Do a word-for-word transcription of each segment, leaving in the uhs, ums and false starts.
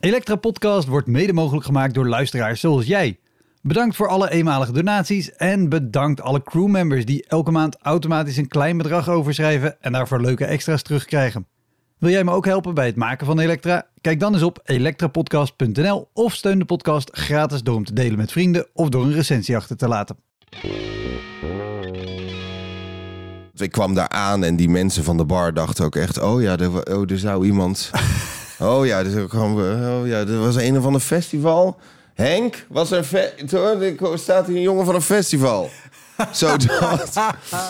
Elektra Podcast wordt mede mogelijk gemaakt door luisteraars zoals jij. Bedankt voor alle eenmalige donaties en bedankt alle crewmembers die elke maand automatisch een klein bedrag overschrijven en daarvoor leuke extra's terugkrijgen. Wil jij me ook helpen bij het maken van Elektra? Kijk dan eens op elektrapodcast punt n l of steun de podcast gratis door hem te delen met vrienden of door een recensie achter te laten. Ik kwam daar aan en die mensen van de bar dachten ook echt... oh ja, er, oh, er zou iemand... oh ja, er, kwam, oh ja, er was een of ander festival. Henk, was er een fe- er staat hier een jongen van een festival. Zo dat.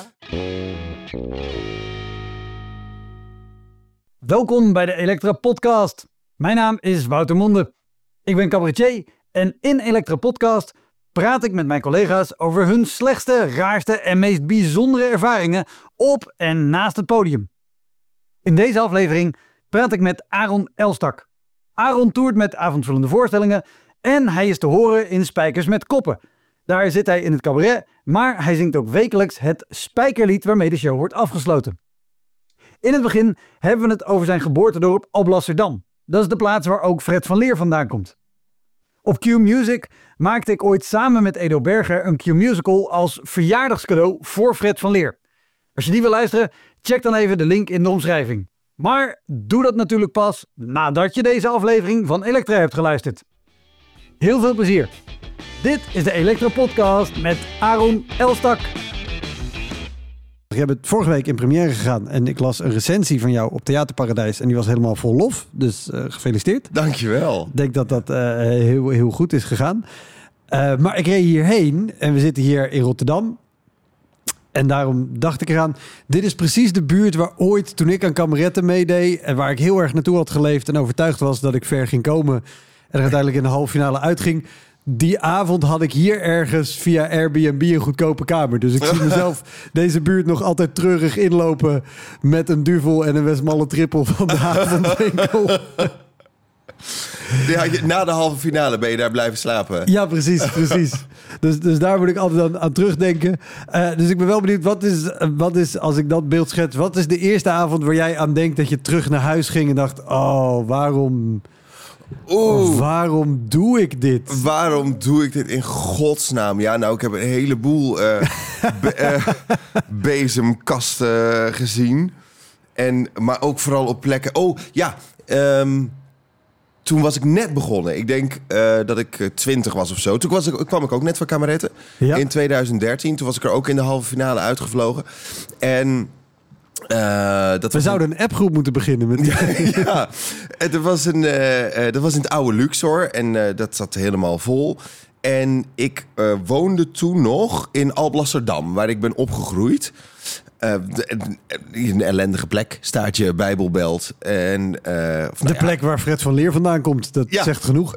Welkom bij de Elektra Podcast. Mijn naam is Wouter Monde. Ik ben cabaretier en in Elektra Podcast praat ik met mijn collega's over hun slechtste, raarste en meest bijzondere ervaringen op en naast het podium. In deze aflevering praat ik met Aron Elstak. Aron toert met avondvullende voorstellingen en hij is te horen in Spijkers met Koppen. Daar zit hij in het cabaret, maar hij zingt ook wekelijks het Spijkerlied waarmee de show wordt afgesloten. In het begin hebben we het over zijn geboortedorp Alblasserdam. Dat is de plaats waar ook Fred van Leer vandaan komt. Op Q-Music maakte ik ooit samen met Edo Berger een Q-musical als verjaardagscadeau voor Fred van Leer. Als je die wil luisteren, check dan even de link in de omschrijving. Maar doe dat natuurlijk pas nadat je deze aflevering van Elektra hebt geluisterd. Heel veel plezier. Dit is de Elektra Podcast met Aron Elstak. Je bent vorige week in première gegaan en ik las een recensie van jou op Theaterparadijs en die was helemaal vol lof. Dus uh, gefeliciteerd. Dankjewel. Ik denk dat dat uh, heel, heel goed is gegaan. Uh, maar ik reed hierheen en we zitten hier in Rotterdam. En daarom dacht ik eraan, dit is precies de buurt waar ooit toen ik aan kameretten meedeed en waar ik heel erg naartoe had geleefd en overtuigd was dat ik ver ging komen en er uiteindelijk in de halve finale uitging. Die avond had ik hier ergens via Airbnb een goedkope kamer. Dus ik zie mezelf deze buurt nog altijd treurig inlopen met een duvel en een Westmalle trippel van de avondwinkel. Ja, na de halve finale ben je daar blijven slapen. Ja, precies, precies. Dus, dus daar moet ik altijd aan, aan terugdenken. Uh, dus ik ben wel benieuwd, wat is, wat is, als ik dat beeld schets, wat is de eerste avond waar jij aan denkt dat je terug naar huis ging en dacht, oh, waarom... Oeh. Waarom doe ik dit? Waarom doe ik dit in godsnaam? Ja, nou, ik heb een heleboel uh, be- uh, bezemkasten gezien. En, maar ook vooral op plekken... Oh, ja. Um, toen was ik net begonnen. Ik denk uh, dat ik twintig was of zo. Toen was ik, kwam ik ook net van kameretten. Ja. In twintig dertien. Toen was ik er ook in de halve finale uitgevlogen. En... Uh, dat We zouden een... een appgroep moeten beginnen. Met... ja, ja. Er was een, uh, uh, dat was in het oude Luxor en uh, dat zat helemaal vol. En ik uh, woonde toen nog in Alblasserdam, waar ik ben opgegroeid. Uh, de, een ellendige plek, staat je Bijbelbelt. En, uh, of, nou de plek ja. waar Fred van Leer vandaan komt, dat ja. zegt genoeg.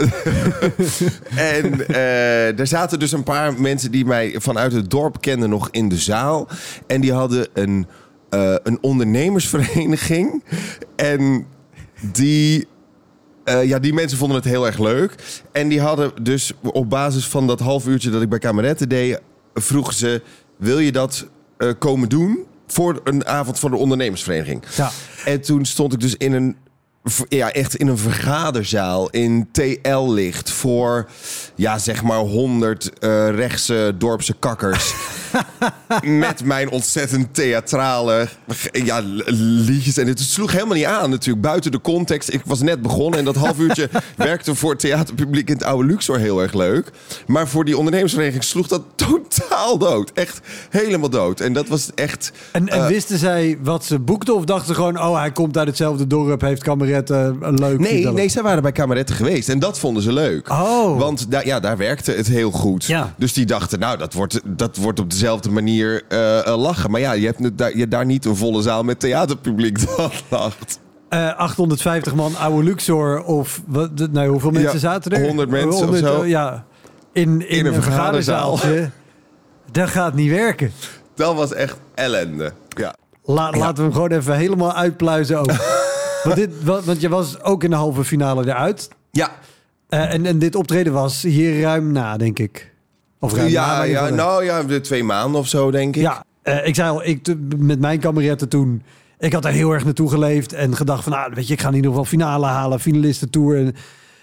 En uh, er zaten dus een paar mensen die mij vanuit het dorp kenden nog in de zaal. En die hadden een... Uh, een ondernemersvereniging. En die, uh, ja, die mensen vonden het heel erg leuk. En die hadden dus op basis van dat half uurtje dat ik bij kameretten deed... vroegen ze, wil je dat uh, komen doen voor een avond van de ondernemersvereniging? Ja. En toen stond ik dus in een... Ja, echt in een vergaderzaal in T L-licht voor, ja, zeg maar honderd uh, rechtse dorpse kakkers. Met mijn ontzettend theatrale ja, liedjes. En het sloeg helemaal niet aan natuurlijk, buiten de context. Ik was net begonnen en dat half uurtje werkte voor het theaterpubliek in het oude Luxor heel erg leuk. Maar voor die ondernemersvereniging sloeg dat totaal dood. Echt helemaal dood. En dat was echt... En, en uh, wisten zij wat ze boekten of dachten ze gewoon, oh, hij komt uit hetzelfde dorp, heeft kameretten, een leuk... Nee, nee, zij waren bij kameretten geweest en dat vonden ze leuk. Oh. Want da- ja, daar werkte het heel goed. Ja. Dus die dachten, nou, dat wordt, dat wordt op dezelfde manier uh, lachen. Maar ja, je hebt daar, je daar niet een volle zaal met theaterpubliek dat lacht. Uh, achthonderdvijftig man oude Luxor of wat, nou, hoeveel mensen ja, zaten er? honderd mensen honderd, of zo. Ja, in, in, in een, een vergaderzaaltje. Dat gaat niet werken. Dat was echt ellende. Ja. La, ja. Laten we hem gewoon even helemaal uitpluizen ook. want, dit, want je was ook in de halve finale eruit. Ja. Uh, en, en dit optreden was hier ruim na, denk ik. Of ruim ja, na. Ja, nou ja, de twee maanden of zo, denk ik. Ja, uh, ik zei al, ik, met mijn kameretten toen... Ik had daar heel erg naartoe geleefd en gedacht van... Nou, weet je, ik ga in ieder geval finale halen, finalistentour. En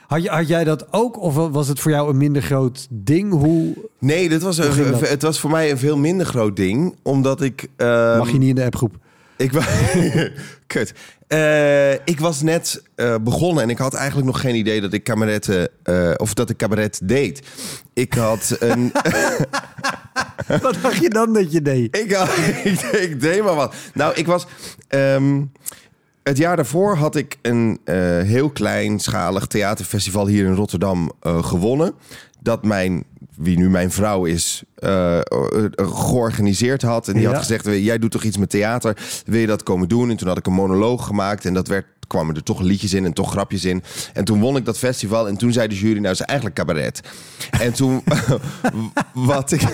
Had, je, had jij dat ook? Of was het voor jou een minder groot ding? Hoe... Nee, dit was een, dat? het was voor mij een veel minder groot ding. Omdat ik... Uh, Mag je niet in de appgroep? Ik was... Kut. Uh, ik was net uh, begonnen en ik had eigenlijk nog geen idee dat ik cabaret... Uh, of dat ik cabaret deed. Ik had een... Wat dacht je dan dat je deed? Ik, had, ik, ik deed maar wat. Nou, ik was... Um, het jaar daarvoor had ik een uh, heel kleinschalig theaterfestival hier in Rotterdam uh, gewonnen. Dat mijn, wie nu mijn vrouw is, uh, uh, georganiseerd had. En die ja. had gezegd, jij doet toch iets met theater? Wil je dat komen doen? En toen had ik een monoloog gemaakt en dat werd... kwamen er toch liedjes in en toch grapjes in. En toen won ik dat festival en toen zei de jury, nou is eigenlijk cabaret. En toen, wat ik...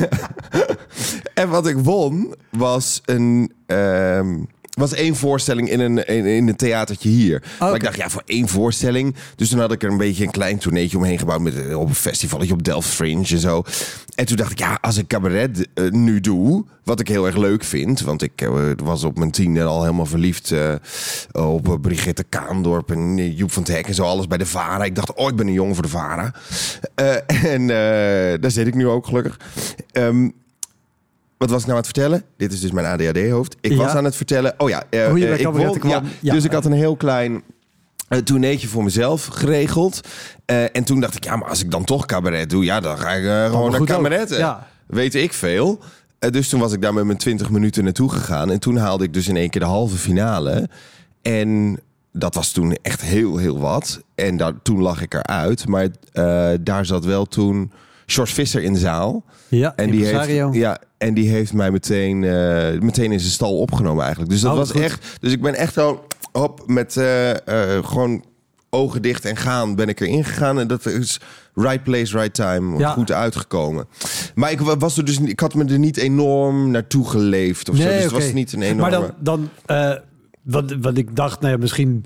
en wat ik won was een... Uh, was één voorstelling in een, in, in een theatertje hier. Okay. Maar ik dacht, ja, voor één voorstelling. Dus toen had ik er een beetje een klein tourneetje omheen gebouwd... met op een festivaletje op Delft Fringe en zo. En toen dacht ik, ja, als ik cabaret uh, nu doe... wat ik heel erg leuk vind... want ik uh, was op mijn tiende al helemaal verliefd... Uh, op uh, Brigitte Kaandorp en uh, Joep van het Hek en zo. Alles bij de VARA. Ik dacht, oh, ik ben een jongen voor de VARA. Uh, en uh, daar zit ik nu ook gelukkig. Um, Wat was ik nou aan het vertellen? Dit is dus mijn A D H D-hoofd. Ik ja. was aan het vertellen... Oh ja, uh, Hoe je uh, ik won, ja, ja. Dus ik had een heel klein uh, tourneetje voor mezelf geregeld. Uh, en toen dacht ik, ja, maar als ik dan toch cabaret doe... ja, dan ga ik uh, gewoon naar cabaret. Ja. Weet ik veel. Uh, dus toen was ik daar met mijn twintig minuten naartoe gegaan. En toen haalde ik dus in één keer de halve finale. En... dat was toen echt heel, heel wat. En daar, toen lag ik eruit. Maar uh, daar zat wel toen... George Visser in de zaal. Ja, en die heeft, ja, en die heeft mij meteen, uh, meteen in zijn stal opgenomen eigenlijk. Dus dat oh, was goed. echt. Dus ik ben echt zo hop met uh, uh, gewoon ogen dicht en gaan ben ik erin gegaan en dat is right place, right time, ja. goed uitgekomen. Maar ik was er dus, ik had me er niet enorm naartoe geleefd of nee, zo. Dus okay. het was niet een enorme. Maar dan, dan uh, wat, wat ik dacht, nou ja, misschien.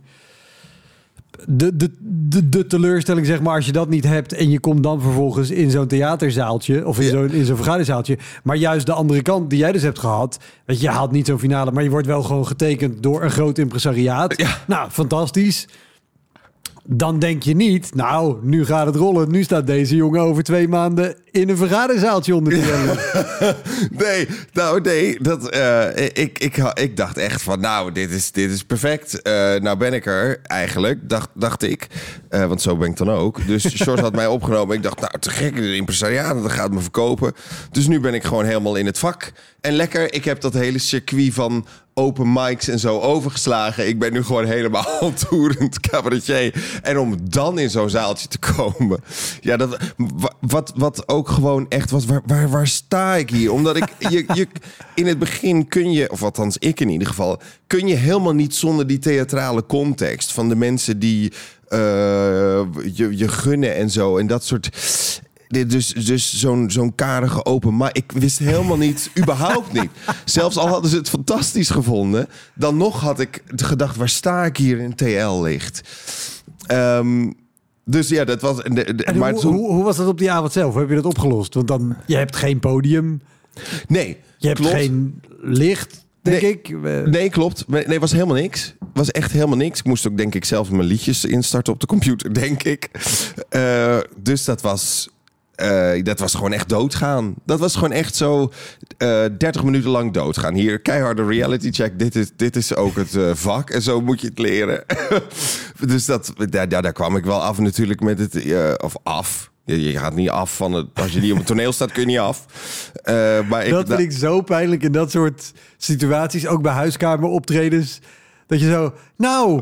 De, de, de, de teleurstelling, zeg maar, als je dat niet hebt... en je komt dan vervolgens in zo'n theaterzaaltje... of in, ja. zo'n, in zo'n vergaderzaaltje... maar juist de andere kant die jij dus hebt gehad... weet je, je haalt niet zo'n finale... maar je wordt wel gewoon getekend door een groot impresariaat. Ja. Nou, fantastisch. Dan denk je niet... nou, nu gaat het rollen. Nu staat deze jongen over twee maanden... in een vergaderzaaltje onder te ja. Nee, nou nee. Dat, uh, ik, ik, ik dacht echt van... nou, dit is, dit is perfect. Uh, nou ben ik er eigenlijk, dacht, dacht ik. Uh, want zo ben ik dan ook. Dus George had mij opgenomen. Ik dacht, nou, te gek, de impresariaat, dat gaat me verkopen. Dus nu ben ik gewoon helemaal in het vak. En lekker, ik heb dat hele circuit van... open mics en zo overgeslagen. Ik ben nu gewoon helemaal toerend cabaretier. En om dan in zo'n zaaltje te komen... ja, dat, wat, wat ook gewoon echt was... waar, waar, waar sta ik hier? Omdat ik... Je, je, in het begin kun je... of althans ik in ieder geval... kun je helemaal niet zonder die theatrale context... van de mensen die uh, je, je gunnen en zo. En dat soort... Dus, dus zo'n, zo'n karige open... maar ik wist helemaal niet, überhaupt niet. Zelfs al hadden ze het fantastisch gevonden... dan nog had ik gedacht, waar sta ik hier in T L-licht? Um, dus ja, dat was... De, de, en maar hoe, toen... hoe, hoe was dat op die avond zelf? Hoe heb je dat opgelost? Want dan, je hebt geen podium. Nee, Je hebt klopt. geen licht, denk nee, ik. Nee, klopt. Nee, het was helemaal niks. was echt helemaal niks. Ik moest ook, denk ik, zelf mijn liedjes instarten op de computer, denk ik. Uh, dus dat was... Uh, dat was gewoon echt doodgaan. Dat was gewoon echt zo uh, dertig minuten lang doodgaan. Hier, keiharde reality check. Dit is, dit is ook het uh, vak. En zo moet je het leren. Dus dat, daar, daar kwam ik wel af natuurlijk met het... Uh, of af. Je, je gaat niet af van het... Als je niet op het toneel staat, kun je niet af. Uh, maar ik, dat vind da- ik zo pijnlijk in dat soort situaties. Ook bij huiskameroptredens. Dat je zo... Nou,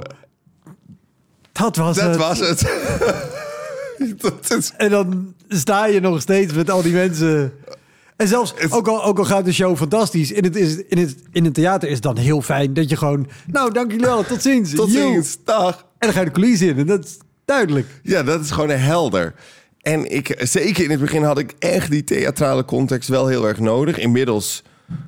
dat was dat het. Dat was het. Is... En dan sta je nog steeds met al die mensen. En zelfs, ook al, ook al gaat de show fantastisch... In het, is, in, het, in het theater is het dan heel fijn dat je gewoon... Nou, dank jullie wel, tot ziens. Tot ziens, dag. En dan ga je de coulissen in en dat is duidelijk. Ja, dat is gewoon een helder. En ik, zeker in het begin had ik echt die theatrale context wel heel erg nodig. Inmiddels...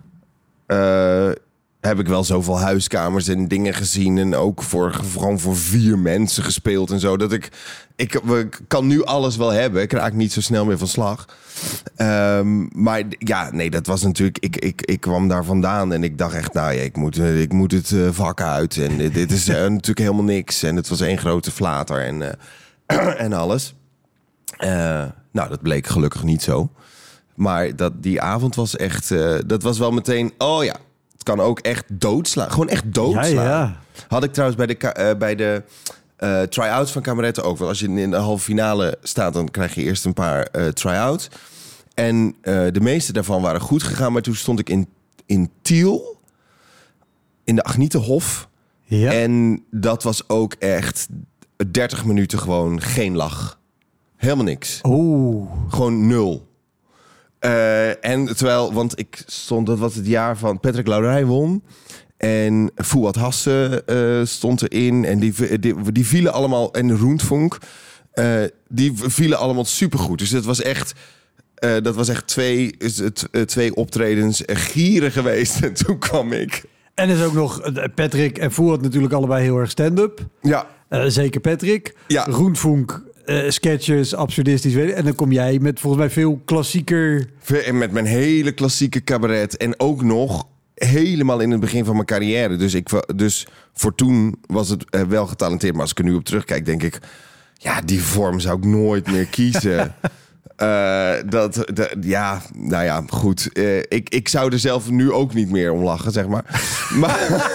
Uh, heb ik wel zoveel huiskamers en dingen gezien... en ook voor, gewoon voor vier mensen gespeeld en zo... dat ik, ik, ik kan nu alles wel hebben. Ik raak niet zo snel meer van slag. Um, maar ja, nee, dat was natuurlijk... Ik, ik, ik kwam daar vandaan en ik dacht echt... nou ja, ik moet, ik moet het uh, vak uit. En dit, dit is uh, natuurlijk helemaal niks. En het was één grote flater. En uh, en alles. Uh, nou, dat bleek gelukkig niet zo. Maar dat, die avond was echt... Uh, dat was wel meteen... Oh ja, het kan ook echt doodslaan. Gewoon echt doodslaan. Ja, ja. Had ik trouwens bij de, uh, bij de uh, try-outs van Kameretten ook wel. Als je in de halve finale staat, dan krijg je eerst een paar uh, try-outs. En uh, de meeste daarvan waren goed gegaan. Maar toen stond ik in, in Tiel, in de Agnietenhof. Ja. En dat was ook echt dertig minuten gewoon geen lach. Helemaal niks. Oeh. Gewoon nul. Uh, en terwijl, want ik stond, dat was het jaar van Patrick Laurij won. En Fouad Hasse uh, stond erin. En die, die, die vielen allemaal. En Roentfonk. Uh, die vielen allemaal supergoed. Dus het was echt. Uh, dat was echt twee, uh, twee optredens gieren geweest. En toen kwam ik. En er is ook nog Patrick en Fouad natuurlijk allebei heel erg stand-up. Ja. Uh, zeker Patrick. Ja. Roentfonk. Uh, sketches, absurdistisch. Weet je. En dan kom jij met volgens mij veel klassieker... En met mijn hele klassieke cabaret. En ook nog helemaal in het begin van mijn carrière. Dus, ik, dus voor toen was het uh, wel getalenteerd. Maar als ik er nu op terugkijk, denk ik... Ja, die vorm zou ik nooit meer kiezen. uh, dat, dat, ja, nou ja, goed. Uh, ik, ik zou er zelf nu ook niet meer om lachen, zeg maar. maar...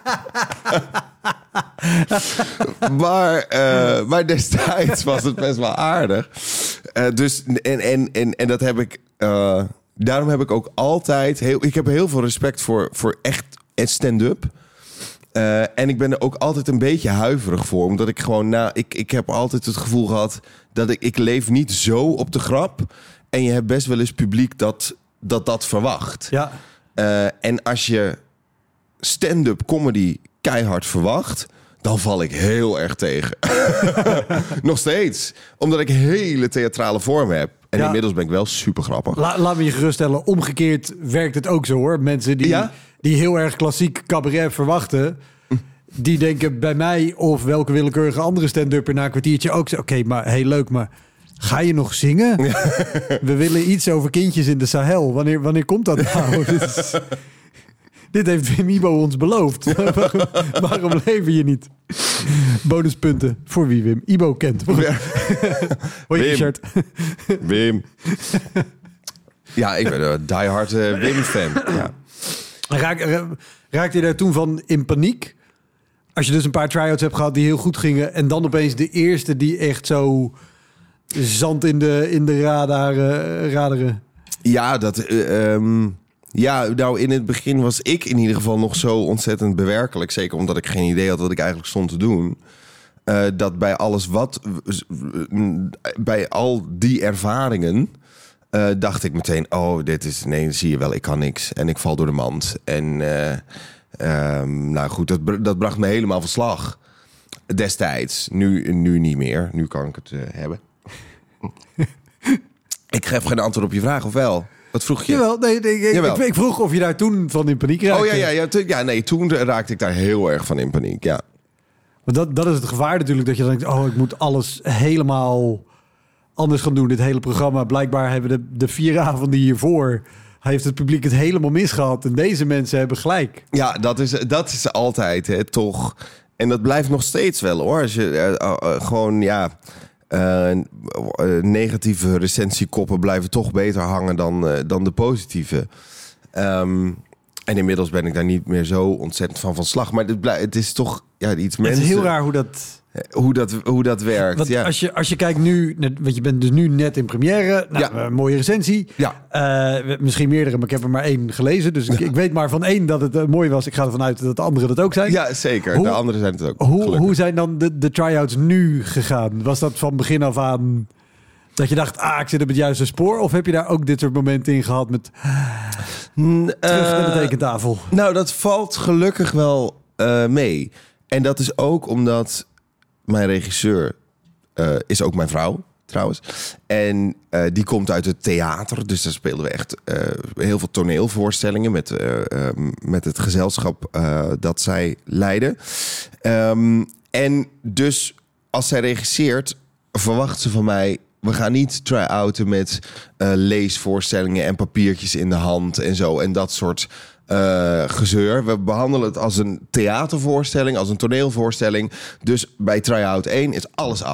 maar, uh, maar destijds was het best wel aardig. Uh, dus, en, en, en, en dat heb ik... Uh, daarom heb ik ook altijd... Heel, ik heb heel veel respect voor, voor echt stand-up. Uh, en ik ben er ook altijd een beetje huiverig voor. Omdat ik gewoon... Nou, ik, ik heb altijd het gevoel gehad... dat ik, ik leef niet zo op de grap. En je hebt best wel eens publiek dat dat, dat verwacht. Ja. Uh, en als je stand-up comedy... keihard verwacht, dan val ik heel erg tegen. Nog steeds. Omdat ik hele theatrale vormen heb. En ja. Inmiddels ben ik wel super grappig. La, laat me je geruststellen, omgekeerd werkt het ook zo hoor. Mensen die, ja? die heel erg klassiek cabaret verwachten... die denken bij mij of welke willekeurige andere stand-upper... na een kwartiertje ook zo, oké, okay, maar heel leuk, maar... Ga je nog zingen? Ja. We willen iets over kindjes in de Sahel. Wanneer, wanneer komt dat nou? Dit is... Dit heeft Wim Ibo ons beloofd. waarom, waarom lever je niet? Bonuspunten voor wie Wim Ibo kent. Ja. Hoi, Richard. Wim. Ja, ik ben een diehard uh, Wim-fan. Ja. Raak, raakte je daar toen van in paniek? Als je dus een paar try-outs hebt gehad die heel goed gingen... en dan opeens de eerste die echt zo zand in de, in de radar, uh, raderen... Ja, dat... Uh, um... Ja, nou in het begin was ik in ieder geval nog zo ontzettend bewerkelijk. Zeker omdat ik geen idee had wat ik eigenlijk stond te doen. Uh, dat bij alles wat... Bij al die ervaringen... Uh, dacht ik meteen, oh, dit is... Nee, zie je wel, ik kan niks. En ik val door de mand. En uh, um, nou goed, dat, dat bracht me helemaal van slag. Destijds. Nu, nu niet meer. Nu kan ik het uh, hebben. Ik geef geen antwoord op je vraag, of wel? Wat vroeg je? Jawel, nee, nee, ik, ik, ik vroeg of je daar toen van in paniek raakte. Oh ja, ja, ja, t- ja, nee, toen raakte ik daar heel erg van in paniek, ja. Want dat, dat is het gevaar natuurlijk, dat je denkt... oh, ik moet alles helemaal anders gaan doen, dit hele programma. Blijkbaar hebben de, de vier avonden hiervoor... heeft het publiek het helemaal misgehad. En deze mensen hebben gelijk. Ja, dat is, dat is altijd, hè, toch. En dat blijft nog steeds wel, hoor. Als je uh, uh, gewoon, ja... Uh, uh, negatieve recensiekoppen blijven toch beter hangen dan, uh, dan de positieve. Um, en inmiddels ben ik daar niet meer zo ontzettend van van slag. Maar het, blij, het is toch ja, iets mensen... Het is heel raar hoe dat... Hoe dat, hoe dat werkt. Want ja. als, je, als je kijkt nu, want je bent dus nu net in première. Nou, ja. Een mooie recensie. Ja. Uh, misschien meerdere, maar ik heb er maar één gelezen. Dus ik, ik weet maar van één dat het uh, mooi was. Ik ga ervan uit dat de andere dat ook zijn. Ja, zeker. Hoe, de anderen zijn het ook. Hoe, hoe zijn dan de, de try-outs nu gegaan? Was dat van begin af aan dat je dacht, ah, ik zit op het juiste spoor? Of heb je daar ook dit soort momenten in gehad met uh, terug naar de tekentafel? Nou, dat valt gelukkig wel uh, mee. En dat is ook omdat... Mijn regisseur uh, is ook mijn vrouw, trouwens. En uh, die komt uit het theater. Dus daar speelden we echt uh, heel veel toneelvoorstellingen... met, uh, uh, met het gezelschap uh, dat zij leidde. Um, en dus als zij regisseert, verwacht ze van mij... we gaan niet try-outen met uh, leesvoorstellingen... en papiertjes in de hand en zo. En dat soort... Uh, gezeur. We behandelen het als een theatervoorstelling, als een toneelvoorstelling. Dus bij try-out één is alles af.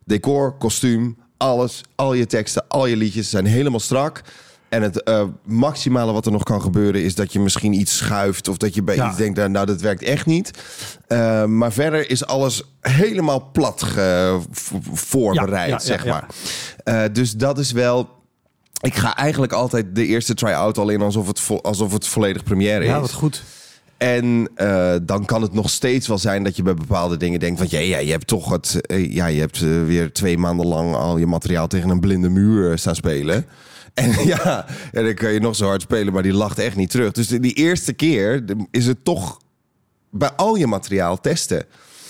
decor, kostuum, alles, al je teksten, al je liedjes zijn helemaal strak. En het uh, maximale wat er nog kan gebeuren is dat je misschien iets schuift of dat je bij ja. iets denkt, nou dat werkt echt niet. Uh, maar verder is alles helemaal plat ge- voorbereid, ja, ja, zeg ja, ja. maar. Uh, dus dat is wel... Ik ga eigenlijk altijd de eerste try-out al in alsof het, vo- alsof het volledig première is. Ja, wat goed. En uh, dan kan het nog steeds wel zijn dat je bij bepaalde dingen denkt van... ja, ja je hebt toch het, uh, ja, je hebt uh, weer twee maanden lang al je materiaal tegen een blinde muur uh, staan spelen. En ja, ja, dan kan je nog zo hard spelen, maar die lacht echt niet terug. Dus die eerste keer is het toch bij al je materiaal testen.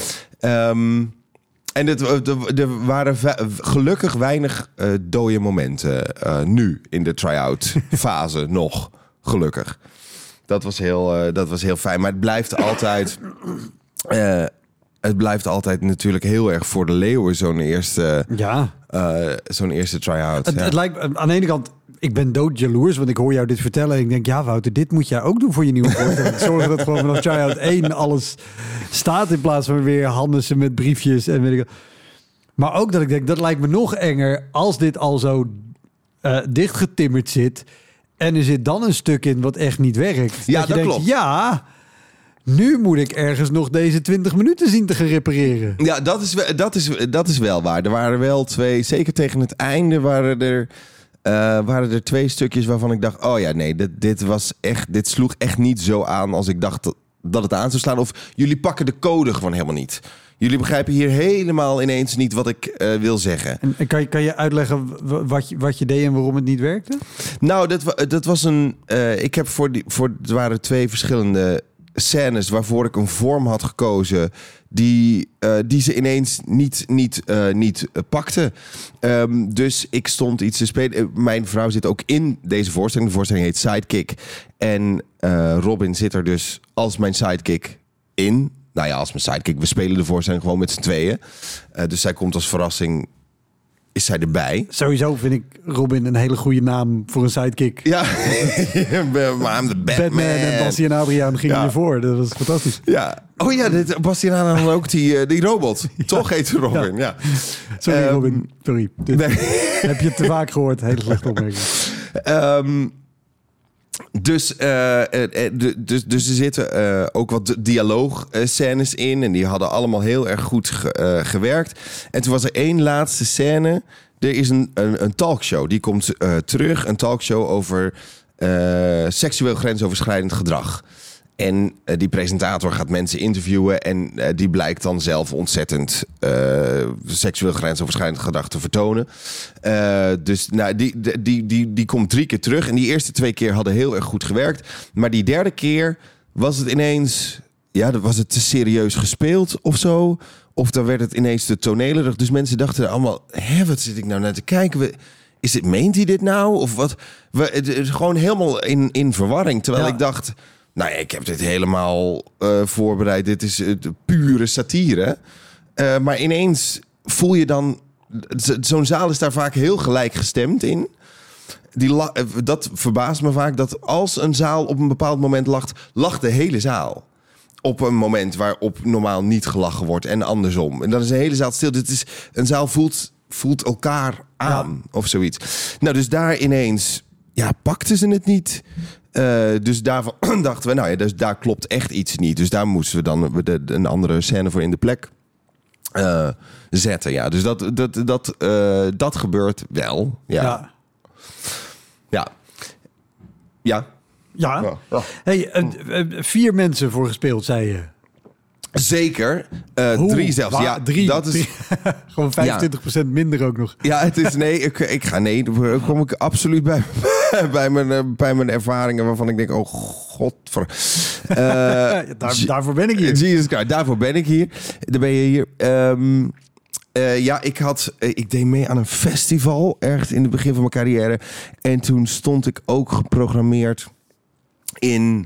Um, en er waren gelukkig weinig uh, dode momenten uh, nu in de try-out fase nog, gelukkig. Dat was heel, uh, dat was heel fijn. Maar het blijft altijd... Uh, het blijft altijd natuurlijk heel erg voor de leeuwen, zo'n eerste, ja. uh, zo'n eerste try-out. Het, ja. het lijkt aan de ene kant... Ik ben doodjaloers, want ik hoor jou dit vertellen. En ik denk, ja Wouter, dit moet jij ook doen voor je nieuwe voorstelling. Zorg dat gewoon vanaf try-out één alles staat... in plaats van weer Hannessen met briefjes en weet ik. Maar ook dat ik denk, dat lijkt me nog enger... als dit al zo uh, dichtgetimmerd zit... en er zit dan een stuk in wat echt niet werkt. Ja, dat, je dat denkt, klopt. Ja, nu moet ik ergens nog deze twintig minuten zien te gaan repareren. Ja, dat is, dat is, dat is wel waar. Er waren wel twee, zeker tegen het einde waren er... Uh, waren er twee stukjes waarvan ik dacht... oh ja, nee, dit, dit was echt, dit sloeg echt niet zo aan als ik dacht dat, dat het aan zou slaan. Of jullie pakken de code gewoon helemaal niet. Jullie begrijpen hier helemaal ineens niet wat ik uh, wil zeggen. En, en kan, je, kan je uitleggen wat je, wat je deed en waarom het niet werkte? Nou, dat, dat was een... Uh, ik heb voor die... Voor, er waren twee verschillende scènes waarvoor ik een vorm had gekozen... die, uh, die ze ineens niet, niet, uh, niet uh, pakte. Um, dus ik stond iets te spelen. Uh, mijn vrouw zit ook in deze voorstelling. De voorstelling heet Sidekick. En uh, Robin zit er dus als mijn sidekick in. Nou ja, als mijn sidekick. We spelen de voorstelling gewoon met z'n tweeën. Uh, dus zij komt als verrassing... is zij erbij. Sowieso vind ik Robin een hele goede naam voor een sidekick. Ja, maar I'm the Batman. Batman en Basti en Adriaan gingen ja. ervoor. Dat was fantastisch. Ja. Oh ja, dit, Basti en Adriaan hadden ook die, die robot. Ja. Toch heet ze Robin, ja. ja. Sorry um, Robin, sorry. Dit nee. heb je te vaak gehoord. Hele slechte opmerking. Um, Dus, uh, uh, dus, dus er zitten uh, ook wat dialoogscènes in. En die hadden allemaal heel erg goed ge, uh, gewerkt. En toen was er één laatste scène. Er is een, een, een talkshow. Die komt uh, terug. Een talkshow over uh, seksueel grensoverschrijdend gedrag. En uh, die presentator gaat mensen interviewen. En uh, die blijkt dan zelf ontzettend uh, seksueel grensoverschrijdend gedrag te vertonen. Uh, dus nou, die, die, die, die komt drie keer terug. En die eerste twee keer hadden heel erg goed gewerkt. Maar die derde keer was het ineens... Ja, was het te serieus gespeeld of zo? Of dan werd het ineens te tonelerig. Dus mensen dachten allemaal... Hé, wat zit ik nou naar te kijken? We, is het, meent hij dit nou? Of wat? We, het is gewoon helemaal in, in verwarring. Terwijl ja. ik dacht... Nou ja, ik heb dit helemaal uh, voorbereid. Dit is uh, pure satire. Uh, maar ineens voel je dan... Zo'n zaal is daar vaak heel gelijk gestemd in. Die la- dat verbaast me vaak. Dat als een zaal op een bepaald moment lacht... lacht de hele zaal. Op een moment waarop normaal niet gelachen wordt. En andersom. En dan is de hele zaal stil. Dit is, een zaal voelt, voelt elkaar aan. Ja. Of zoiets. Nou, dus daar ineens... Ja, pakten ze het niet... Uh, dus daarvan dachten we, nou ja, dus daar klopt echt iets niet. Dus daar moesten we dan de, de, een andere scène voor in de plek uh, zetten. Ja, dus dat, dat, dat, uh, dat gebeurt wel. Ja. Ja. Ja. Ja. ja. ja. ja. Hey, uh, uh, vier mensen voor gespeeld, zei je. Zeker. Uh, Hoe, drie zelfs. Ja, drie. Dat is drie. Gewoon vijfentwintig procent ja. minder ook nog. Ja, het is nee. Ik, ik ga nee. Daar kom ik absoluut bij, bij, mijn, bij mijn ervaringen waarvan ik denk, oh god. Voor, uh, Daar, daarvoor ben ik hier. Jesus Christ, daarvoor ben ik hier. Daar ben je hier. Um, uh, ja, ik had, ik deed mee aan een festival ergens in het begin van mijn carrière. En toen stond ik ook geprogrammeerd in,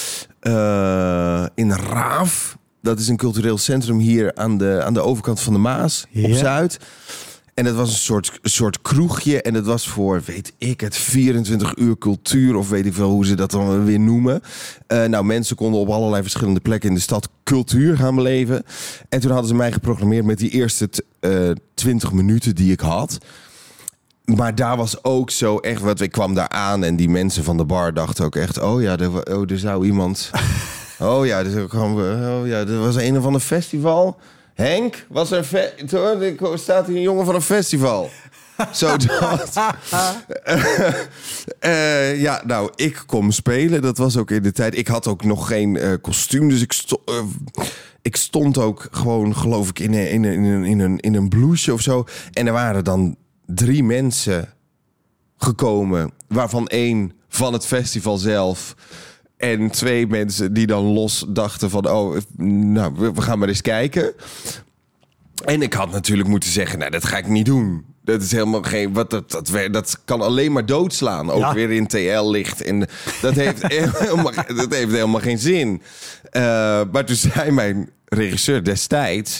uh, in Raaf. Dat is een cultureel centrum hier aan de, aan de overkant van de Maas, ja. op Zuid. En dat was een soort, soort kroegje. En dat was voor, weet ik het, vierentwintig uur cultuur. Of weet ik veel hoe ze dat dan weer noemen. Uh, nou, mensen konden op allerlei verschillende plekken in de stad cultuur gaan beleven. En toen hadden ze mij geprogrammeerd met die eerste t- uh, twintig minuten die ik had. Maar daar was ook zo echt wat. Ik kwam daar aan en die mensen van de bar dachten ook echt... Oh ja, er, oh, er zou iemand... Oh ja, er, oh ja, er was een of ander festival... Henk, was er een fe- er staat hier een jongen van een festival. Zo dat. uh, uh, ja, nou, ik kom spelen. Dat was ook in de tijd. Ik had ook nog geen uh, kostuum, dus ik, sto- uh, ik stond ook gewoon, geloof ik, in een, in, een, in, een, in, een, in een blouseje of zo. En er waren dan drie mensen gekomen, waarvan één van het festival zelf... En twee mensen die dan los dachten van... oh, nou, we gaan maar eens kijken. En ik had natuurlijk moeten zeggen... nou, dat ga ik niet doen. Dat is helemaal geen... Wat, dat, dat, dat kan alleen maar doodslaan. Ook ja. Weer in T L-licht. En dat heeft, helemaal, dat heeft helemaal geen zin. Uh, maar toen zei mijn regisseur destijds...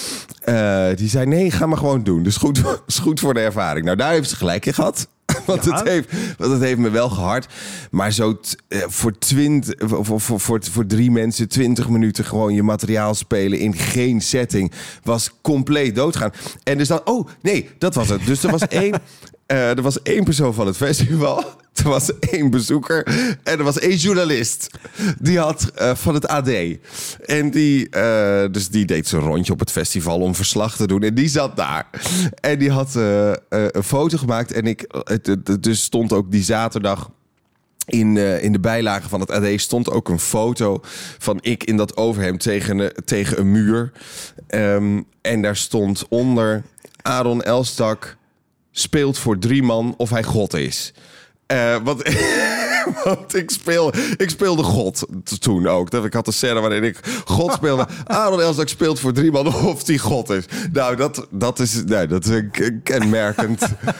Uh, die zei, nee, ga maar gewoon doen. Dus goed, is goed voor de ervaring. Nou, daar heeft ze gelijk in gehad. Want, ja. het heeft, want het heeft me wel gehard. Maar zo t, uh, voor, twintig, voor, voor, voor, voor drie mensen twintig minuten gewoon je materiaal spelen in geen setting was compleet doodgaan. En dus dan, oh nee, dat was het. Dus er was één, uh, er was één persoon van het festival. Er was één bezoeker en er was één journalist. Die had uh, van het A D. En die, uh, dus die deed zo'n rondje op het festival om verslag te doen. En die zat daar. En die had uh, uh, een foto gemaakt. En ik, het, het, dus stond ook die zaterdag... In, uh, in de bijlage van het A D stond ook een foto van ik in dat overhemd tegen, uh, tegen een muur. Um, en daar stond onder... Aaron Elstak speelt voor drie man of hij God is. Uh, want, want ik, speel, ik speelde God toen ook. Ik had een scène waarin ik God speelde. Aaron Elstak speelt voor drie man of die God is. Nou, dat, dat, is, nou, dat is een kenmerkend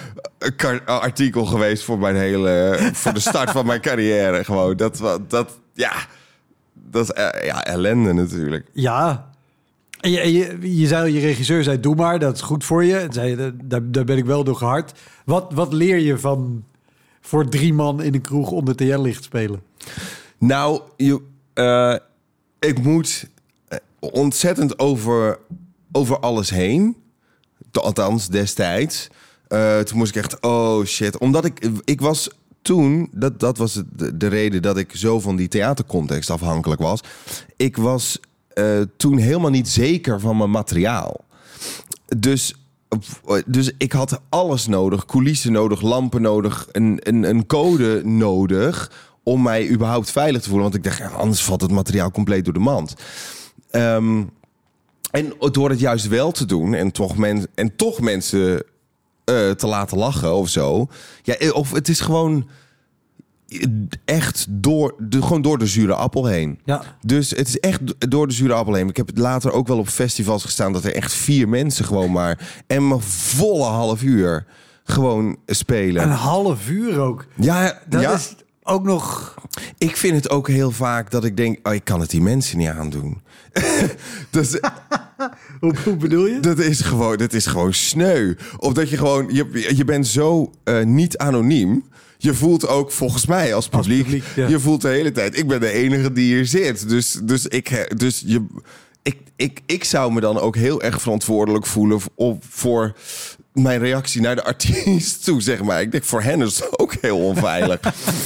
artikel geweest voor mijn hele... voor de start van mijn carrière. Gewoon. Dat, dat, ja, dat is ja, ellende natuurlijk. Ja. En je, je, je zei, je regisseur zei, doe maar, dat is goed voor je. Zei, daar, daar ben ik wel door gehard. Wat, wat leer je van... voor drie man in een kroeg onder T L-licht spelen? Nou, je, uh, ik moet ontzettend over, over alles heen. Althans, destijds. Uh, toen moest ik echt, oh shit. Omdat ik, ik was toen, dat, dat was de, de reden dat ik zo van die theatercontext afhankelijk was. Ik was uh, toen helemaal niet zeker van mijn materiaal. Dus... Dus ik had alles nodig. Coulissen nodig, lampen nodig, een, een, een code nodig... om mij überhaupt veilig te voelen. Want ik dacht, ja, anders valt het materiaal compleet door de mand. Um, en door het juist wel te doen... en toch, men, en toch mensen uh, te laten lachen of zo... Ja, of het is gewoon... echt door de, gewoon door de zure appel heen. Ja. Dus het is echt door de zure appel heen. Ik heb het later ook wel op festivals gestaan... dat er echt vier mensen gewoon maar... en maar volle half uur gewoon spelen. Een half uur ook? Ja, dat ja. is ook nog... Ik vind het ook heel vaak dat ik denk... oh, ik kan het die mensen niet aandoen. dus, hoe, hoe bedoel je? Dat is gewoon, dat is gewoon sneu. Of dat je gewoon... Je, je bent zo uh, niet anoniem... Je voelt ook, volgens mij als publiek, als publiek ja. Je voelt de hele tijd... ik ben de enige die hier zit. Dus, dus, ik, dus je, ik, ik, ik zou me dan ook heel erg verantwoordelijk voelen... Op, voor mijn reactie naar de artiest toe, zeg maar. Ik denk, voor hen is het ook heel onveilig.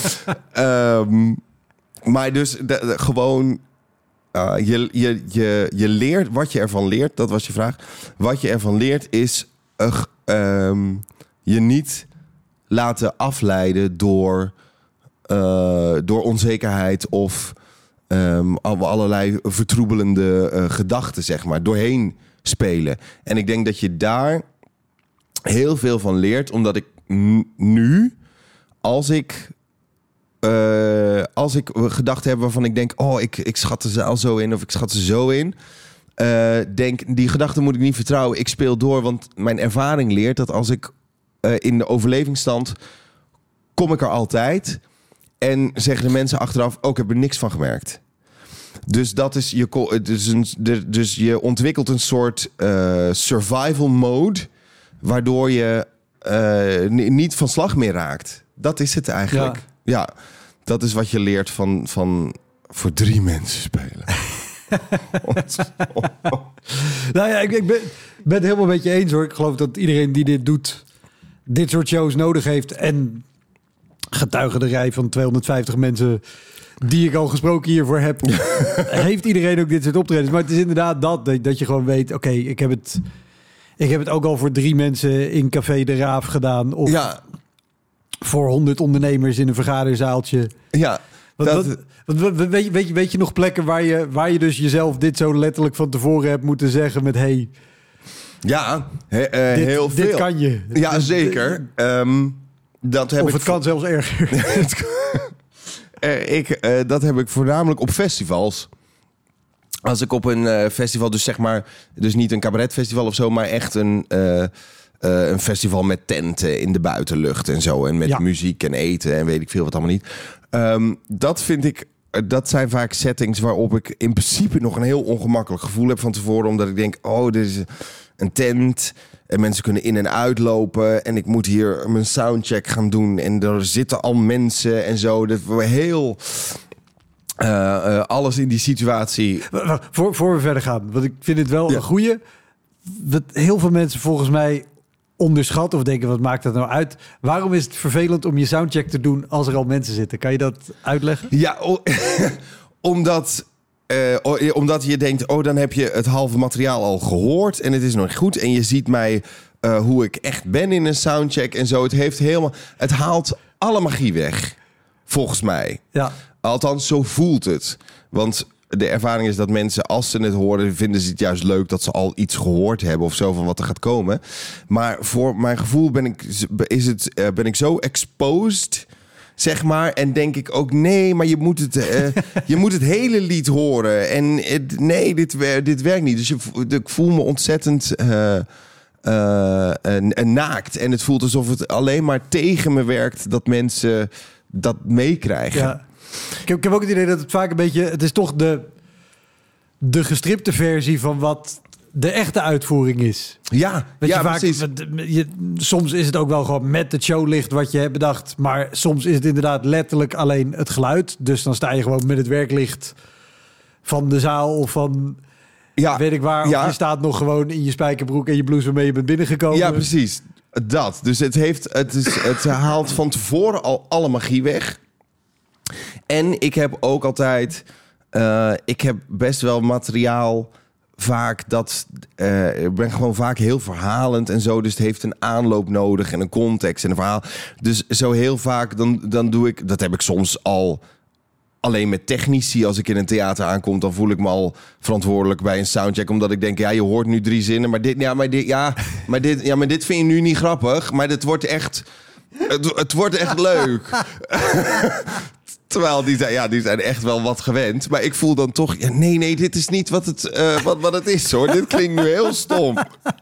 um, maar dus de, de, gewoon... Uh, je, je, je, je leert, wat je ervan leert, dat was je vraag. Wat je ervan leert is... Uh, um, je niet... laten afleiden door, uh, door onzekerheid of um, allerlei vertroebelende uh, gedachten, zeg maar, doorheen spelen. En ik denk dat je daar heel veel van leert, omdat ik n- nu, als ik, uh, als ik gedachten heb waarvan ik denk, oh, ik, ik schat de zaal zo in of ik schat ze zo in, uh, denk, die gedachten moet ik niet vertrouwen. Ik speel door, want mijn ervaring leert dat als ik Uh, in de overlevingsstand kom ik er altijd. En zeggen de mensen achteraf, oh, ik heb er niks van gemerkt. Dus dat is je, dus, een, dus je ontwikkelt een soort uh, survival mode. waardoor je uh, n- niet van slag meer raakt. Dat is het eigenlijk. Ja, ja dat is wat je leert van, van voor drie mensen spelen. Nou ja, ik, ik ben, ben het helemaal met je eens hoor. Ik geloof dat iedereen die dit doet, dit soort shows nodig heeft. En getuige de rij van tweehonderdvijftig mensen die ik al gesproken hiervoor heb, heeft iedereen ook dit soort optredens. Maar het is inderdaad dat, dat, dat je gewoon weet, oké, okay, ik heb het ik heb het ook al voor drie mensen in Café de Raaf gedaan. Of ja. voor honderd ondernemers in een vergaderzaaltje. Ja. Want, dat... wat, wat, wat, weet, je, weet, je, weet je nog plekken waar je, waar je dus jezelf dit zo letterlijk van tevoren hebt moeten zeggen met hey, ja, he, uh, dit, heel veel. Dit kan je. Ja, zeker. Um, dat heb of ik het kan zelfs erger. uh, ik, uh, dat heb ik voornamelijk op festivals. Als ik op een uh, festival, dus zeg maar, dus niet een cabaretfestival of zo, maar echt een, uh, uh, een festival met tenten in de buitenlucht en zo. En met ja. muziek en eten en weet ik veel wat allemaal niet. Um, dat vind ik, dat zijn vaak settings waarop ik in principe nog een heel ongemakkelijk gevoel heb van tevoren. Omdat ik denk, oh, dit is een tent en mensen kunnen in en uitlopen. En ik moet hier mijn soundcheck gaan doen. En er zitten al mensen en zo. Dat we heel... Uh, uh, alles in die situatie. Voor, voor we verder gaan, want ik vind het wel ja. een goeie. Dat heel veel mensen volgens mij onderschatten of denken, wat maakt dat nou uit? Waarom is het vervelend om je soundcheck te doen als er al mensen zitten? Kan je dat uitleggen? Ja, o- omdat, uh, omdat je denkt, oh, dan heb je het halve materiaal al gehoord en het is nog goed en je ziet mij uh, hoe ik echt ben in een soundcheck en zo. Het heeft helemaal, het haalt alle magie weg, volgens mij. Ja. Althans, zo voelt het. Want de ervaring is dat mensen, als ze het horen, vinden ze het juist leuk dat ze al iets gehoord hebben of zo van wat er gaat komen. Maar voor mijn gevoel ben ik, is het, uh, ben ik zo exposed, zeg maar. En denk ik ook, nee, maar je moet het, uh, je moet het hele lied horen. En het, nee, dit, dit werkt niet. Dus je, ik voel me ontzettend uh, uh, uh, naakt. En het voelt alsof het alleen maar tegen me werkt dat mensen dat meekrijgen. Ja. Ik heb, ik heb ook het idee dat het vaak een beetje... Het is toch de, de gestripte versie van wat de echte uitvoering is. Ja, Weet ja je, vaak, precies. Je, soms is het ook wel gewoon met het showlicht wat je hebt bedacht. Maar soms is het inderdaad letterlijk alleen het geluid. Dus dan sta je gewoon met het werklicht van de zaal of van... Ja, weet ik waar. Ja. Of je staat nog gewoon in je spijkerbroek en je blouse waarmee je bent binnengekomen. Ja, precies. Dat. Dus het, heeft, het, is, het haalt van tevoren al alle magie weg. En ik heb ook altijd... Uh, ik heb best wel materiaal vaak dat... Uh, ik ben gewoon vaak heel verhalend en zo. Dus het heeft een aanloop nodig en een context en een verhaal. Dus zo heel vaak, dan, dan doe ik... Dat heb ik soms al alleen met technici. Als ik in een theater aankom, dan voel ik me al verantwoordelijk bij een soundcheck. Omdat ik denk, ja, je hoort nu drie zinnen. Maar dit, ja, maar dit, ja, maar dit, ja, maar dit vind je nu niet grappig. Maar dit wordt echt... Het, het wordt echt leuk. Terwijl die zijn, ja, die zijn echt wel wat gewend. Maar ik voel dan toch... Ja, nee, nee, dit is niet wat het, uh, wat, wat het is, hoor. Dit klinkt nu heel stom.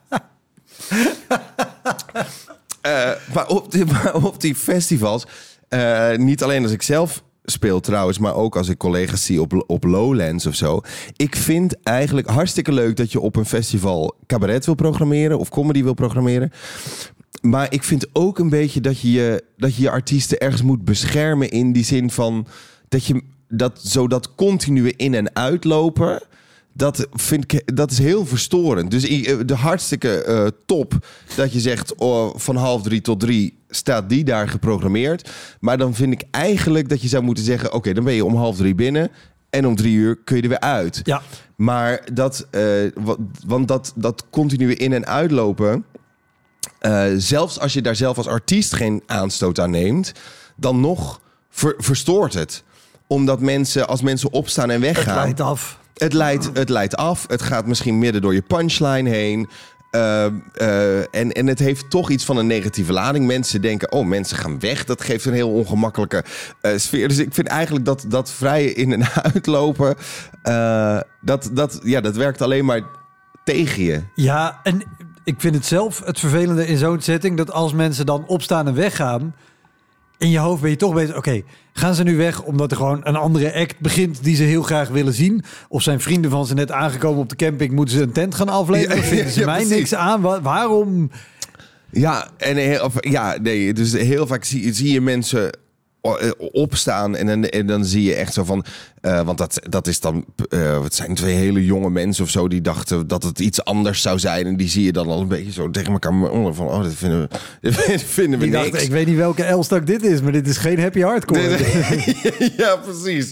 Uh, maar, op die, maar op die festivals... Uh, niet alleen als ik zelf speel trouwens... maar ook als ik collega's zie op, op Lowlands of zo. Ik vind eigenlijk hartstikke leuk... dat je op een festival cabaret wil programmeren... of comedy wil programmeren... Maar ik vind ook een beetje dat je je, dat je je artiesten ergens moet beschermen... in die zin van dat je dat zo dat continue in- en uitlopen... dat vind ik dat is heel verstorend. Dus de hartstikke uh, top dat je zegt... Oh, van half drie tot drie staat die daar geprogrammeerd. Maar dan vind ik eigenlijk dat je zou moeten zeggen... oké, okay, dan ben je om half drie binnen... en om drie uur kun je er weer uit. Ja. Maar dat, uh, want dat, dat continue in- en uitlopen... Uh, zelfs als je daar zelf als artiest geen aanstoot aan neemt... dan nog ver, verstoort het. Omdat mensen, als mensen opstaan en weggaan... Het leidt af. Het leidt, het leidt af. Het gaat misschien midden door je punchline heen. Uh, uh, en, en het heeft toch iets van een negatieve lading. Mensen denken, oh, mensen gaan weg. Dat geeft een heel ongemakkelijke uh, sfeer. Dus ik vind eigenlijk dat, dat vrije in- en uitlopen... Uh, dat, dat, ja, dat werkt alleen maar tegen je. Ja, en... Ik vind het zelf het vervelende in zo'n setting... dat als mensen dan opstaan en weggaan... in je hoofd ben je toch bezig... oké, okay, gaan ze nu weg omdat er gewoon een andere act begint... die ze heel graag willen zien? Of zijn vrienden van ze net aangekomen op de camping... moeten ze een tent gaan afleveren? Ja, vinden ze ja, mij precies. niks aan? Wa- waarom... Ja, en heel, of, ja, nee, dus heel vaak zie, zie je mensen opstaan en dan, en dan zie je echt zo van... Uh, want dat, dat is dan... Uh, het zijn twee hele jonge mensen of zo die dachten dat het iets anders zou zijn. En die zie je dan al een beetje zo tegen elkaar onder van... Oh, dat vinden we, dit vinden we die niks. Dacht, ik weet niet welke Elstak dit is, maar dit is geen happy hardcore. Ja, precies.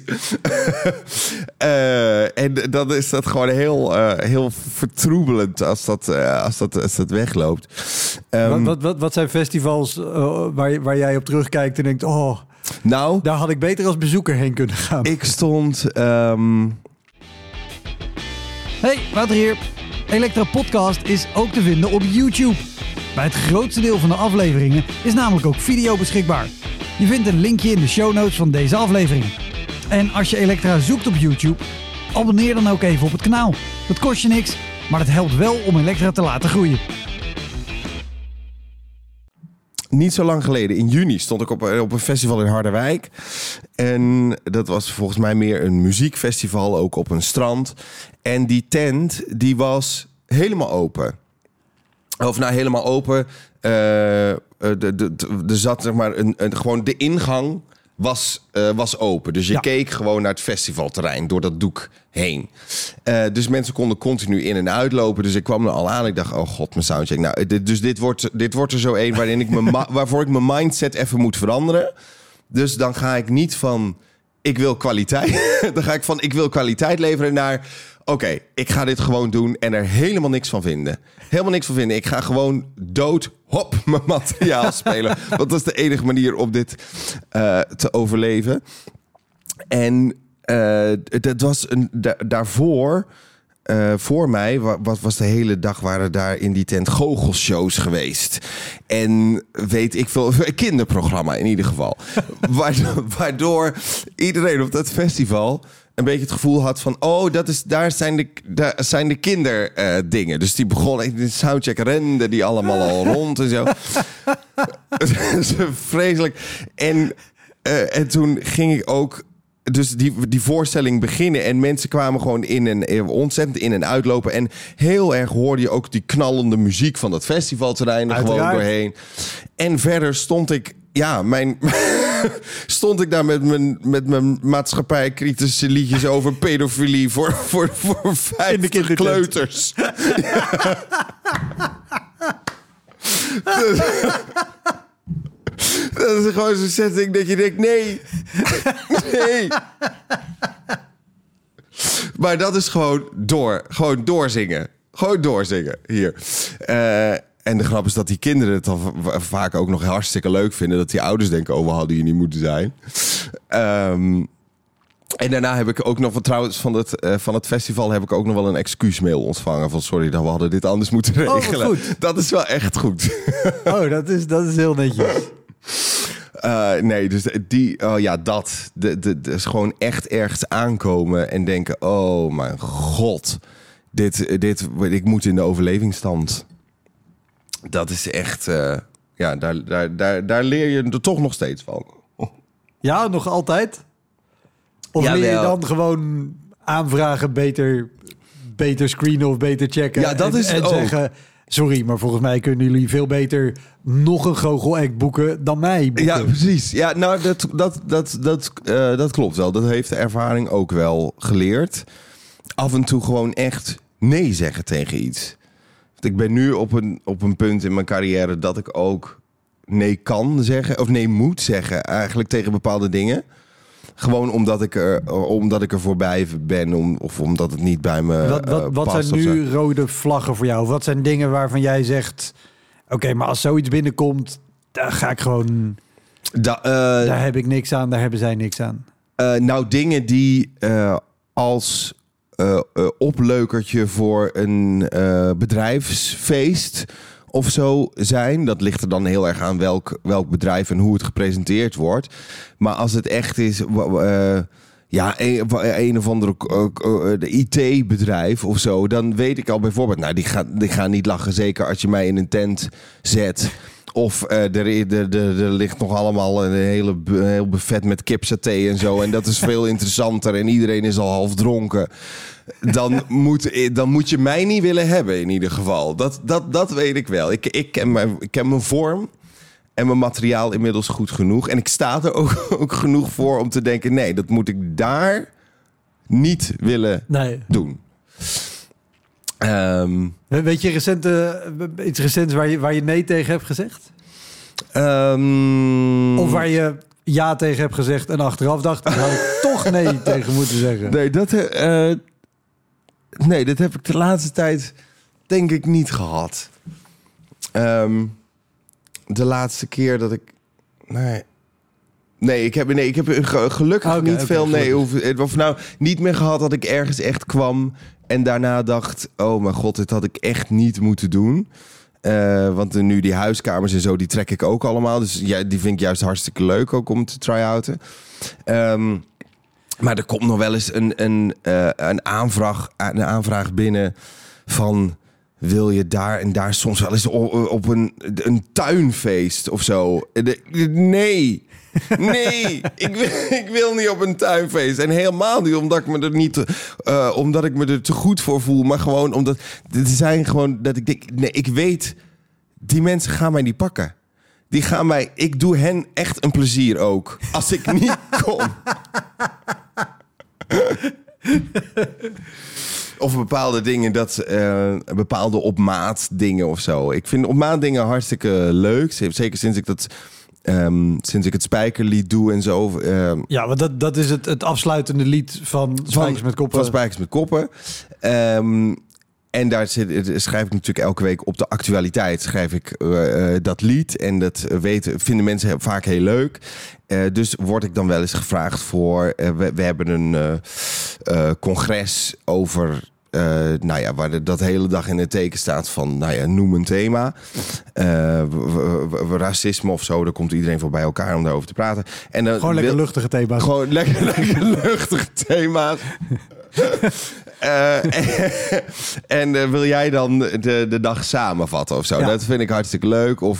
uh, en dan is dat gewoon heel, uh, heel vertroebelend als dat, uh, als dat, als dat wegloopt. Um, wat, wat, wat, wat zijn festivals uh, waar, waar jij op terugkijkt en denkt... oh, nou, daar had ik beter als bezoeker heen kunnen gaan. Ik stond... Um... Hey, Wouter hier. Elektra Podcast is ook te vinden op YouTube. Bij het grootste deel van de afleveringen is namelijk ook video beschikbaar. Je vindt een linkje in de show notes van deze aflevering. En als je Elektra zoekt op YouTube, abonneer dan ook even op het kanaal. Dat kost je niks, maar het helpt wel om Elektra te laten groeien. Niet zo lang geleden, in juni, stond ik op, op een festival in Harderwijk. En dat was volgens mij meer een muziekfestival, ook op een strand. En die tent, die was helemaal open. Of nou, helemaal open. Uh, er zat zeg maar een, een, gewoon de ingang was, uh, was open. Dus je ja. keek gewoon naar het festivalterrein door dat doek heen. Uh, dus mensen konden continu in en uitlopen. Dus ik kwam er al aan. Ik dacht, oh god, mijn soundcheck. Nou, dit, dus dit wordt, dit wordt er zo één waarin ik mijn ma- waarvoor ik mijn mindset even moet veranderen. Dus dan ga ik niet van, ik wil kwaliteit. Dan ga ik van, ik wil kwaliteit leveren naar... Oké, okay, ik ga dit gewoon doen en er helemaal niks van vinden. Helemaal niks van vinden. Ik ga gewoon dood, hop, mijn materiaal spelen. Want dat is de enige manier om dit uh, te overleven. En uh, dat was een, da- daarvoor... Uh, voor mij was, was de hele dag waren daar in die tent goochelshows geweest. En weet ik veel, een kinderprogramma in ieder geval. waardoor, waardoor iedereen op dat festival een beetje het gevoel had van... oh, dat is, daar zijn de, daar zijn de kinderdingen. Uh, dus die begonnen, in de soundcheck renden die allemaal al rond en zo. Vreselijk. En, uh, en toen ging ik ook... Dus die, die voorstelling beginnen en mensen kwamen gewoon in en ontzettend in en uitlopen. En heel erg hoorde je ook die knallende muziek van dat festivalterrein er gewoon doorheen. En verder stond ik, ja, mijn, stond ik daar met mijn, met mijn maatschappijkritische liedjes over pedofilie voor, voor, voor vijftig kleuters. Dat is gewoon zo'n setting dat je denkt, nee, nee. Maar dat is gewoon door, gewoon doorzingen. Gewoon doorzingen, hier. Uh, en de grap is dat die kinderen het dan v- vaak ook nog hartstikke leuk vinden. Dat die ouders denken, oh, we hadden hier niet moeten zijn. Um, en daarna heb ik ook nog, trouwens, van het, uh, van het festival heb ik ook nog wel een excuusmail ontvangen. Van sorry, dat we hadden dit anders moeten regelen. Oh, dat is wel echt goed. Oh, dat is, dat is heel netjes. Uh, nee, dus die, oh ja, dat. De, de, de, is gewoon echt ergens aankomen en denken, oh mijn god, dit, dit, ik moet in de overlevingsstand. Dat is echt, uh, ja, daar, daar, daar, daar leer je er toch nog steeds van. Ja, nog altijd? Of ja, leer je dan gewoon aanvragen, beter, beter screenen of beter checken? Ja, dat en, is en ook. zeggen... Sorry, maar volgens mij kunnen jullie veel beter nog een goochelact boeken dan mij boeken. Ja, precies. Ja, nou, dat, dat, dat, dat, uh, dat klopt wel. Dat heeft de ervaring ook wel geleerd. Af en toe gewoon echt nee zeggen tegen iets. Want ik ben nu op een, op een punt in mijn carrière dat ik ook nee kan zeggen. Of nee moet zeggen eigenlijk tegen bepaalde dingen. Gewoon omdat ik er, omdat ik er voorbij ben. Om, of omdat het niet bij me Wat, wat, uh, wat past. zijn nu rode vlaggen voor jou? Wat zijn dingen waarvan jij zegt... Oké, okay, maar als zoiets binnenkomt... daar ga ik gewoon... Da, uh, daar heb ik niks aan, daar hebben zij niks aan. Uh, nou, dingen die uh, als uh, uh, opleukertje voor een uh, bedrijfsfeest... of zo zijn. Dat ligt er dan heel erg aan welk, welk bedrijf en hoe het gepresenteerd wordt. Maar als het echt is... Uh, ja, een, een of andere uh, I T-bedrijf of zo... dan weet ik al bijvoorbeeld... nou, die gaan, die gaan niet lachen. Zeker als je mij in een tent zet... Of uh, er, er, er, er ligt nog allemaal een hele een heel buffet met kipsaté en zo. En dat is veel interessanter en iedereen is al half dronken. Dan moet, dan moet je mij niet willen hebben in ieder geval. Dat, dat, dat weet ik wel. Ik, ik, ken mijn, ik ken mijn vorm en mijn materiaal inmiddels goed genoeg. En ik sta er ook, ook genoeg voor om te denken... nee, dat moet ik daar niet willen nee. doen. Um, Weet je recente, iets recents waar je, waar je nee tegen hebt gezegd? Um, of waar je ja tegen hebt gezegd en achteraf dacht... daar had ik toch nee tegen moeten zeggen. Nee, dat, uh, nee, dat heb ik de laatste tijd denk ik niet gehad. Um, de laatste keer dat ik... Nee... Nee, ik heb, nee, ik heb gelukkig okay, niet okay, veel... Nee, of, of nou niet meer gehad dat ik ergens echt kwam... en daarna dacht... oh mijn god, dit had ik echt niet moeten doen. Uh, want nu die huiskamers en zo, die trek ik ook allemaal. Dus ja, die vind ik juist hartstikke leuk ook om te try-outen. Um, maar er komt nog wel eens een, een, uh, een, aanvraag, een aanvraag binnen van... wil je daar en daar soms wel eens op, op een, een tuinfeest of zo? Nee... Nee, ik wil, ik wil niet op een tuinfeest. En helemaal niet omdat ik me er niet, uh, omdat ik me er te goed voor voel, maar gewoon omdat er zijn gewoon dat ik denk, nee, ik weet, die mensen gaan mij niet pakken. Die gaan mij, ik doe hen echt een plezier ook als ik niet kom. Of bepaalde dingen, dat uh, bepaalde op maat dingen of zo. Ik vind op maat dingen hartstikke leuk. Zeker sinds ik dat. Um, sinds ik het Spijkerlied doe en zo. Um, ja, want dat, dat is het, het afsluitende lied van Spijkers met Koppen. Van Spijkers met Koppen. Um, en daar zit, schrijf ik natuurlijk elke week op de actualiteit. Schrijf ik uh, uh, dat lied. En dat weten, vinden mensen vaak heel leuk. Uh, dus word ik dan wel eens gevraagd voor... Uh, we, we hebben een uh, uh, congres over... Uh, nou ja, waar de, dat hele dag in het teken staat van, nou ja, noem een thema. Uh, w, w, w, racisme of zo, daar komt iedereen voor bij elkaar om daarover te praten. En dan gewoon lekker wil, luchtige thema's. Gewoon lekker, lekker luchtige thema's. Uh, en en uh, wil jij dan de, de dag samenvatten of zo? Ja. Dat vind ik hartstikke leuk. Of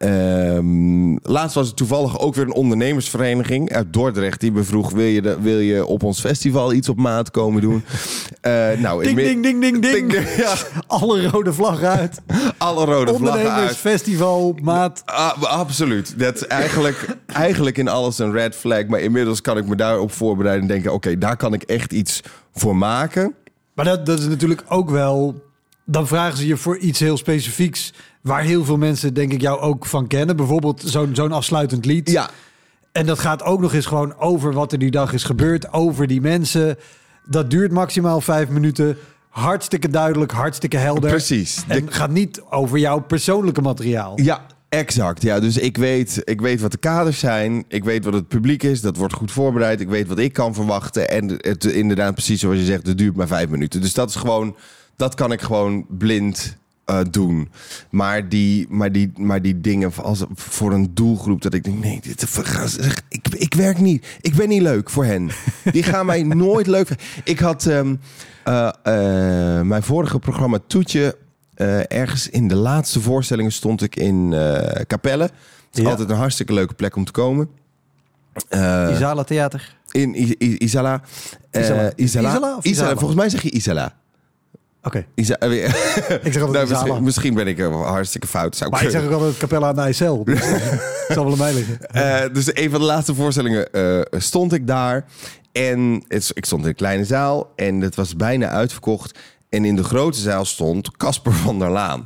um, laatst was het toevallig ook weer een ondernemersvereniging uit Dordrecht die me vroeg: wil je, de, wil je op ons festival iets op maat komen doen? Uh, nou, ding, ding, ding, ding, ding, ding. Ja. Alle rode vlaggen uit. Alle rode vlaggen uit. Ondernemersfestival, maat. Uh, absoluut. Dat is eigenlijk, eigenlijk in alles een red flag. Maar inmiddels kan ik me daarop voorbereiden en denken: oké, okay, daar kan ik echt iets voor maken. Maar dat, dat is natuurlijk ook wel... Dan vragen ze je voor iets heel specifieks... waar heel veel mensen, denk ik, jou ook van kennen. Bijvoorbeeld zo'n, zo'n afsluitend lied. Ja. En dat gaat ook nog eens gewoon over wat er die dag is gebeurd. Over die mensen. Dat duurt maximaal vijf minuten. Hartstikke duidelijk, hartstikke helder. Precies. En de... gaat niet over jouw persoonlijke materiaal. Ja, exact. Ja, dus ik weet, ik weet wat de kaders zijn. Ik weet wat het publiek is. Dat wordt goed voorbereid. Ik weet wat ik kan verwachten. En het inderdaad, precies zoals je zegt, het duurt maar vijf minuten. Dus dat is gewoon, dat kan ik gewoon blind uh, doen. Maar die, maar, die, maar die dingen als voor een doelgroep dat ik denk, nee, dit, ik, ik werk niet. Ik ben niet leuk voor hen. Die gaan mij nooit leuk. Ik had um, uh, uh, mijn vorige programma Toetje. Uh, ergens in de laatste voorstellingen stond ik in uh, Capelle. Het is ja. altijd een hartstikke leuke plek om te komen. Uh, Isala Theater. In I- I- Isala. Uh, Isala. Isala. Isala, of Isala. Volgens mij zeg je Isala. Oké. Isa- uh, ik zeg altijd nou, misschien, misschien ben ik er hartstikke fout. Zou maar ik zeg ook altijd Capella aan de I C L. Dus dat zal wel aan mij liggen. Uh, dus een van de laatste voorstellingen uh, stond ik daar. En het, ik stond in een kleine zaal. En het was bijna uitverkocht. En in de grote zaal stond Casper van der Laan.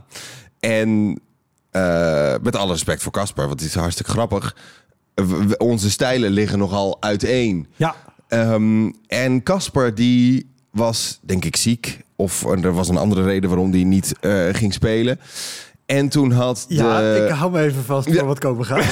En uh, met alle respect voor Casper, want het is hartstikke grappig. W- onze stijlen liggen nogal uiteen. Ja. Um, en Casper die was, denk ik, ziek. Of er was een andere reden waarom hij niet uh, ging spelen. En toen had de... Ja, ik hou me even vast voor ja. wat komen gaat.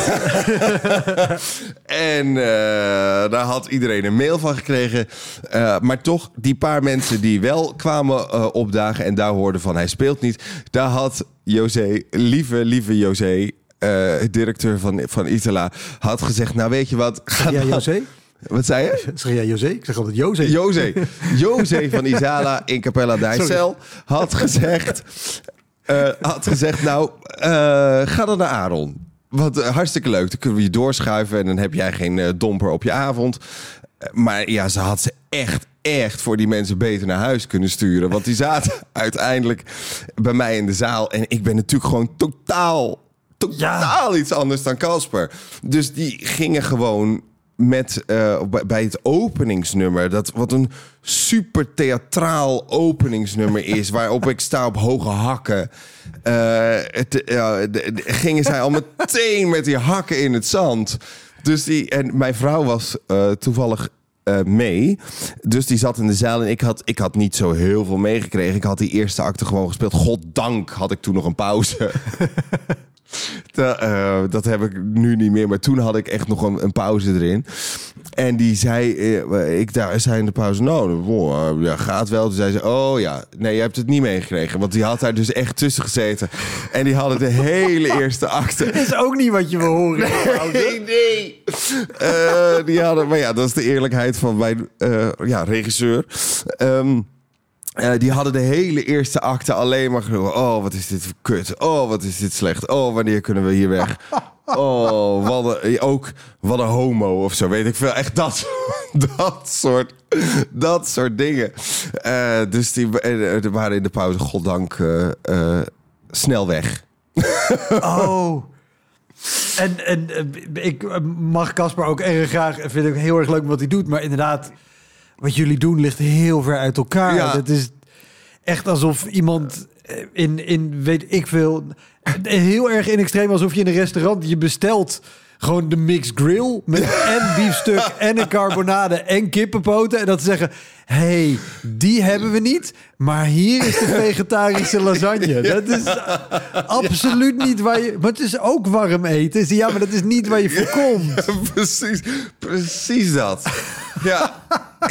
En uh, daar had iedereen een mail van gekregen. Uh, maar toch, die paar mensen die wel kwamen uh, opdagen en daar hoorden van hij speelt niet. Daar had José, lieve, lieve José, uh, directeur van, van Isala, had gezegd, nou weet je wat... Ga jij José? Wat zei je? Zeg jij José? Ik zeg altijd José. José. José van Isala in Capella d'Aicel had gezegd... uh, had gezegd, nou, uh, ga dan naar Aaron. Want uh, hartstikke leuk, dan kunnen we je doorschuiven... en dan heb jij geen uh, domper op je avond. Uh, maar ja, ze had ze echt, echt voor die mensen beter naar huis kunnen sturen. Want die zaten uiteindelijk bij mij in de zaal... en ik ben natuurlijk gewoon totaal, totaal ja. iets anders dan Casper. Dus die gingen gewoon... met uh, bij het openingsnummer, dat wat een super theatraal openingsnummer is, waarop ik sta op hoge hakken. Uh, het, uh, de, de, gingen zij al meteen met die hakken in het zand. Dus die en mijn vrouw was uh, toevallig uh, mee, dus die zat in de zaal en ik had ik had niet zo heel veel meegekregen. Ik had die eerste acte gewoon gespeeld. Goddank had ik toen nog een pauze. De, uh, dat heb ik nu niet meer, maar toen had ik echt nog een, een pauze erin. En die zei, uh, ik daar zei in de pauze, nou, oh, ja, gaat wel. Toen zei ze, oh ja, nee, je hebt het niet meegekregen. Want die had daar dus echt tussen gezeten. En die hadden de hele eerste acte. Dat is ook niet wat je wil horen. Nee, nee. Uh, die hadden, maar ja, dat is de eerlijkheid van mijn uh, ja, regisseur. Um, Uh, die hadden de hele eerste acte alleen maar geroepen. Oh, wat is dit voor kut. Oh, wat is dit slecht. Oh, wanneer kunnen we hier weg? Oh, wat een, ook wat een homo of zo. Weet ik veel. Echt dat, dat, soort, dat soort dingen. Uh, dus die uh, waren in de pauze, goddank, uh, uh, snel weg. Oh. En, en ik mag Casper ook erg graag... vind ik heel erg leuk wat hij doet. Maar inderdaad... wat jullie doen ligt heel ver uit elkaar. Ja. Het is echt alsof iemand in, in, weet ik veel... heel erg in extreem, alsof je in een restaurant... je bestelt gewoon de mixed grill... met en biefstuk en een carbonade en kippenpoten... en dat ze zeggen... hey, die hebben we niet... maar hier is de vegetarische lasagne. Ja. Dat is absoluut ja. niet waar je... maar het is ook warm eten. Ja, maar dat is niet waar je voor komt. Ja, precies, precies dat. Ja,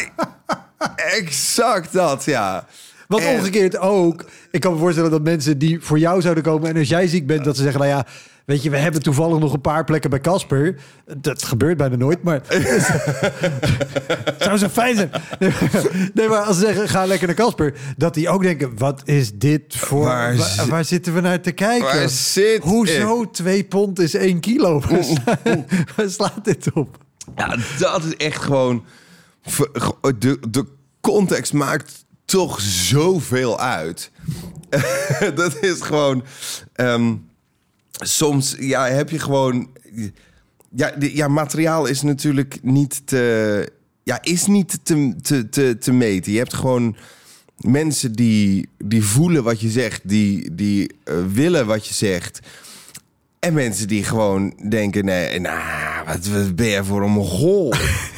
exact dat, ja. Want en... omgekeerd ook... ik kan me voorstellen dat mensen die voor jou zouden komen... en als jij ziek bent, dat ze zeggen... nou ja, weet je, we hebben toevallig nog een paar plekken bij Casper. Dat gebeurt bijna nooit, maar... het zou zo fijn zijn. Nee, maar als ze zeggen, ga lekker naar Casper... dat die ook denken, wat is dit voor... Waar, waar, waar zitten we naar te kijken? Waar zit Hoezo ik? Twee pond is één kilo? Waar, sla, waar slaat dit op? Ja, dat is echt gewoon... De, de context maakt toch zoveel uit. Dat is gewoon... Um, soms ja, heb je gewoon... Ja, de, ja, materiaal is natuurlijk niet te... Ja, is niet te, te, te, te meten. Je hebt gewoon mensen die, die voelen wat je zegt. Die, die uh, willen wat je zegt. En mensen die gewoon denken... Nee, nou, wat, wat ben je voor een mogol?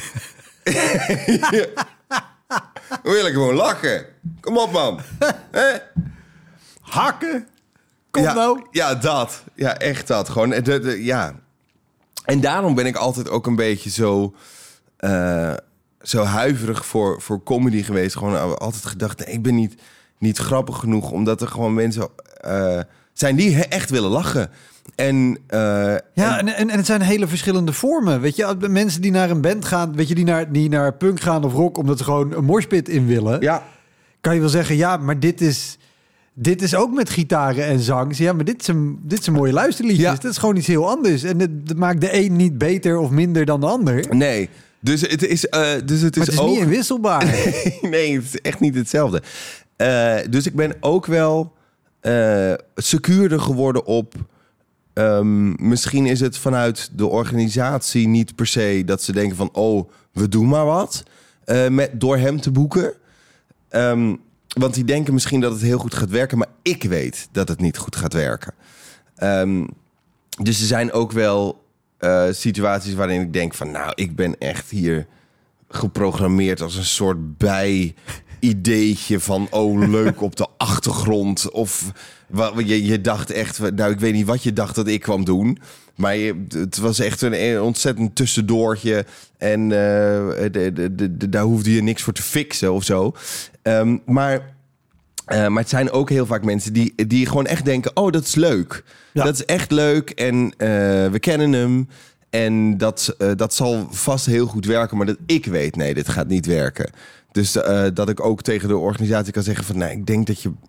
Ja. We willen gewoon lachen. Kom op, man. Hè? Hakken? Kom ja, nou. Ja, dat. Ja, echt dat. Gewoon, de, de, ja. En daarom ben ik altijd ook een beetje zo... Uh, zo huiverig voor, voor comedy geweest. Gewoon altijd gedacht... Nee, ik ben niet, niet grappig genoeg. Omdat er gewoon mensen uh, zijn die echt willen lachen. En, uh, ja, en, en, en het zijn hele verschillende vormen. Weet je, mensen die naar een band gaan... weet je, die naar, die naar punk gaan of rock... omdat ze gewoon een morspit in willen... Ja. Kan je wel zeggen... ja, maar dit is... Dit is ook met gitaren en zang. Ja, maar dit zijn, dit zijn mooie luisterliedjes. Ja. Dat is gewoon iets heel anders. En het, dat maakt de een niet beter of minder dan de ander. Nee, dus het is, uh, dus het is, maar het is ook... niet inwisselbaar. nee, nee, het is echt niet hetzelfde. Uh, dus ik ben ook wel uh, secuurder geworden op... Um, misschien is het vanuit de organisatie niet per se dat ze denken van... oh, we doen maar wat uh, met, door hem te boeken. Um, Want die denken misschien dat het heel goed gaat werken... maar ik weet dat het niet goed gaat werken. Um, dus er zijn ook wel uh, situaties waarin ik denk van... nou, ik ben echt hier geprogrammeerd als een soort bij-ideetje van... oh, leuk op de achtergrond. Of je, je dacht echt... nou, ik weet niet wat je dacht dat ik kwam doen... maar je, het was echt een ontzettend tussendoortje... en uh, de, de, de, de, daar hoefde je niks voor te fixen of zo... Um, maar, uh, maar het zijn ook heel vaak mensen die, die gewoon echt denken... oh, dat is leuk. Ja. Dat is echt leuk en uh, we kennen hem. En dat, uh, dat zal vast heel goed werken. Maar dat ik weet, nee, dit gaat niet werken. Dus uh, dat ik ook tegen de organisatie kan zeggen van... nee, ik denk dat je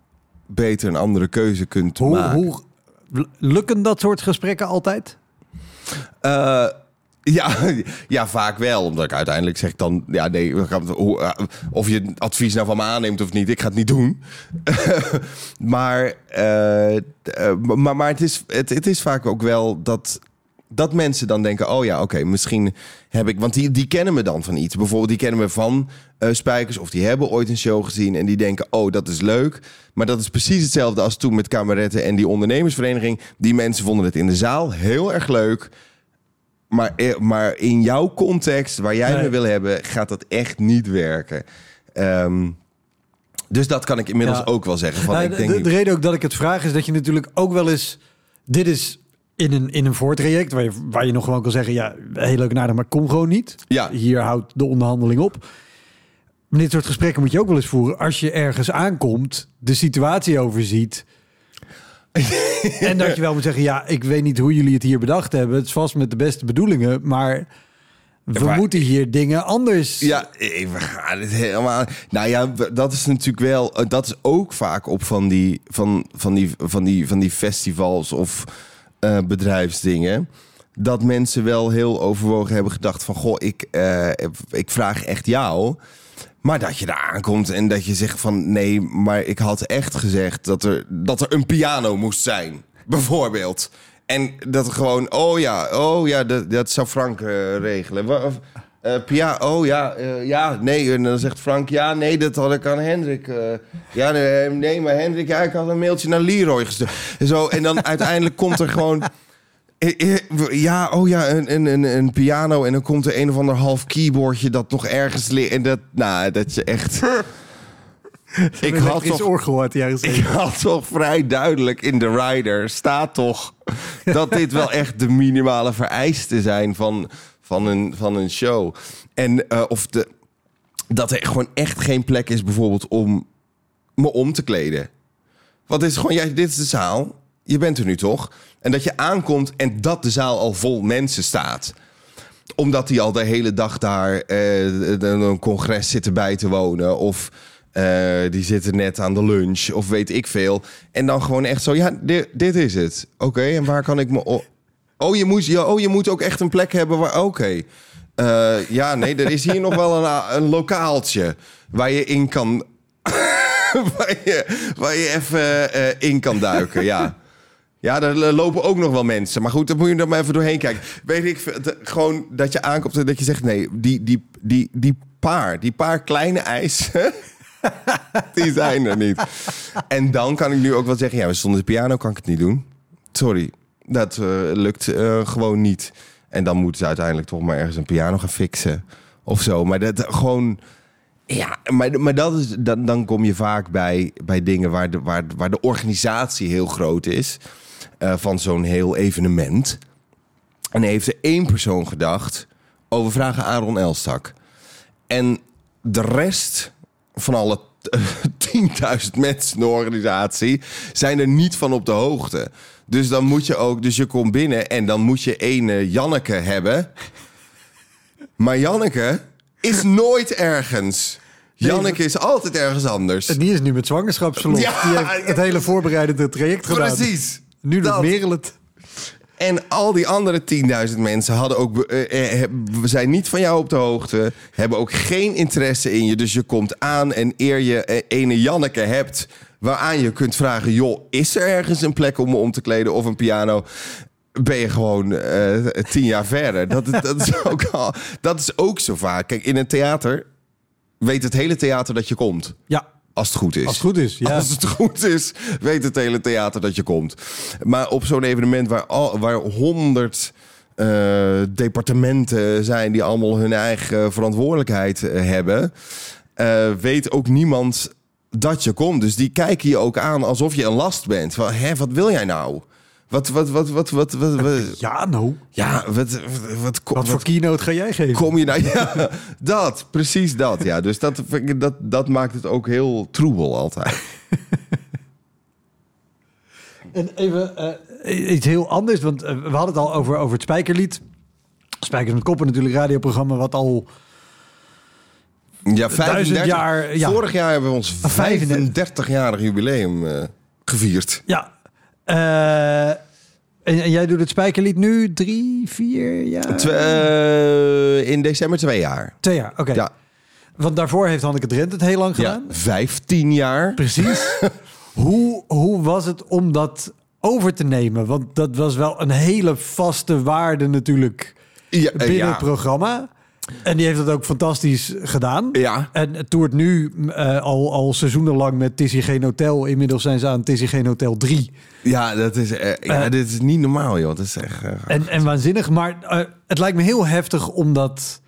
beter een andere keuze kunt hoe, maken. Hoe lukken dat soort gesprekken altijd? Uh, ja, ja, vaak wel. Omdat ik uiteindelijk zeg dan... Ja, nee, of je het advies nou van me aanneemt of niet, ik ga het niet doen. maar, uh, uh, maar maar het is, het, het is vaak ook wel dat... Dat mensen dan denken, oh ja, oké, okay, misschien heb ik... Want die, die kennen me dan van iets. Bijvoorbeeld, die kennen me van uh, Spijkers... of die hebben ooit een show gezien en die denken... oh, dat is leuk. Maar dat is precies hetzelfde als toen met Kameretten... en die ondernemersvereniging. Die mensen vonden het in de zaal heel erg leuk. Maar, maar in jouw context, waar jij nee. me wil hebben... gaat dat echt niet werken. Um, dus dat kan ik inmiddels ja. ook wel zeggen. Van, nou, ik denk de, de reden ook dat ik het vraag is dat je natuurlijk ook wel eens... Dit is... In een, in een voortraject waar je, waar je nog gewoon kan zeggen... ja, heel leuk en aardig, maar kom gewoon niet. Ja. Hier houdt de onderhandeling op. Maar dit soort gesprekken moet je ook wel eens voeren... als je ergens aankomt, de situatie overziet... en dat je wel moet zeggen... ja, ik weet niet hoe jullie het hier bedacht hebben. Het is vast met de beste bedoelingen, maar... we maar, moeten hier dingen anders... Ja, we gaan het helemaal... Nou ja, dat is natuurlijk wel... dat is ook vaak op van die, van, van die, van die, van die festivals of... Uh, bedrijfsdingen, dat mensen wel heel overwogen hebben gedacht van... goh, ik, uh, ik vraag echt jou. Maar dat je daar aankomt en dat je zegt van... nee, maar ik had echt gezegd dat er, dat er een piano moest zijn. Bijvoorbeeld. En dat er gewoon, oh ja, oh ja, dat, dat zou Frank uh, regelen. Of, uh, Pia, oh ja, uh, ja, nee. En dan zegt Frank, ja, nee, dat had ik aan Hendrik. Uh, ja, nee, nee, maar Hendrik, ja, ik had een mailtje naar Leroy gestuurd. En, zo, en dan uiteindelijk komt er gewoon... Ja, oh ja, een, een, een piano. En dan komt er een of ander half keyboardje dat nog ergens ligt. En dat, nou, dat je echt... ik had toch oorgehoord, ja, ik had toch vrij duidelijk in de rider staat toch dat dit wel echt de minimale vereisten zijn van, van, een, van een show. En uh, of de, dat er gewoon echt geen plek is bijvoorbeeld om me om te kleden. Want het is gewoon, ja, dit is de zaal. Je bent er nu toch? En dat je aankomt en dat de zaal al vol mensen staat. Omdat die al de hele dag daar uh, een congres zitten bij te wonen. Of uh, die zitten net aan de lunch. Of weet ik veel. En dan gewoon echt zo, ja, dit, dit is het. Oké, okay, en waar kan ik me... Oh, oh, je moet, ja, oh, je moet ook echt een plek hebben waar... Oké. Okay. Uh, ja, nee, er is hier nog wel een, een lokaaltje waar je in kan... waar, je, waar je even uh, in kan duiken, ja. Ja, daar lopen ook nog wel mensen. Maar goed, dan moet je er maar even doorheen kijken. Weet ik, de, gewoon dat je aankomt en dat je zegt... nee, die, die, die, die paar, die paar kleine eisen... die zijn er niet. En dan kan ik nu ook wel zeggen... ja, zonder de piano kan ik het niet doen. Sorry, dat uh, lukt uh, gewoon niet. En dan moeten ze uiteindelijk toch maar ergens een piano gaan fixen. Of zo, maar dat gewoon... Ja, maar, maar dat is, dan, dan kom je vaak bij, bij dingen waar de, waar, waar de organisatie heel groot is... Uh, van zo'n heel evenement. En heeft er één persoon gedacht... oh, we vragen Aaron Elstak. En de rest van alle tienduizend mensen in de organisatie... zijn er niet van op de hoogte. Dus dan moet je ook... Dus je komt binnen en dan moet je ene Janneke hebben. Maar Janneke is nooit ergens... Janneke is altijd ergens anders. En die is nu met zwangerschapsverlof. Ja, die heeft het hele voorbereidende traject gedaan. Precies. Nu doet Merel het. En al die andere tienduizend mensen hadden ook, uh, uh, zijn niet van jou op de hoogte. Hebben ook geen interesse in je. Dus je komt aan en eer je uh, ene Janneke hebt... waaraan je kunt vragen... joh, is er ergens een plek om me om te kleden of een piano... ben je gewoon uh, tien jaar verder. Dat, dat, is ook al, dat is ook zo vaak. Kijk, in een theater... weet het hele theater dat je komt. Ja. Als het goed is. Als het goed is, ja. Als het goed is, weet het hele theater dat je komt. Maar op zo'n evenement waar, al, waar honderd uh, departementen zijn... die allemaal hun eigen verantwoordelijkheid uh, hebben... Uh, weet ook niemand dat je komt. Dus die kijken je ook aan alsof je een last bent. Van, hè, wat wil jij nou? Wat, wat, wat, wat, wat, wat, wat ja, nou. Ja, wat, wat, wat, wat, wat voor keynote ga jij geven? Kom je nou? Ja, dat, precies dat. Ja, dus dat, dat, dat maakt het ook heel troebel altijd. En even uh, iets heel anders, want uh, we hadden het al over, over het Spijkerlied. Spijkers met Koppen natuurlijk, radioprogramma wat al... Ja, vijfendertig jaar. Ja. Vorig jaar hebben we ons vijfendertig-jarig jubileum uh, gevierd. Ja. Uh, en, en jij doet het Spijkerlied nu drie, vier jaar? Twe- uh, in december twee jaar. Twee jaar, oké. Okay. Ja. Want daarvoor heeft Hanneke Drent het heel lang gedaan. Ja, vijftien jaar. Precies. hoe, hoe was het om dat over te nemen? Want dat was wel een hele vaste waarde natuurlijk ja, binnen ja. het programma. En die heeft het ook fantastisch gedaan. Ja. En het toert nu uh, al, al seizoenenlang met Tissy Geen Hotel. Inmiddels zijn ze aan Tissy Geen Hotel drie. Ja, dat is, uh, ja, uh, dit is niet normaal, joh. Dat is echt, uh, en, en waanzinnig. Maar uh, het lijkt me heel heftig om dat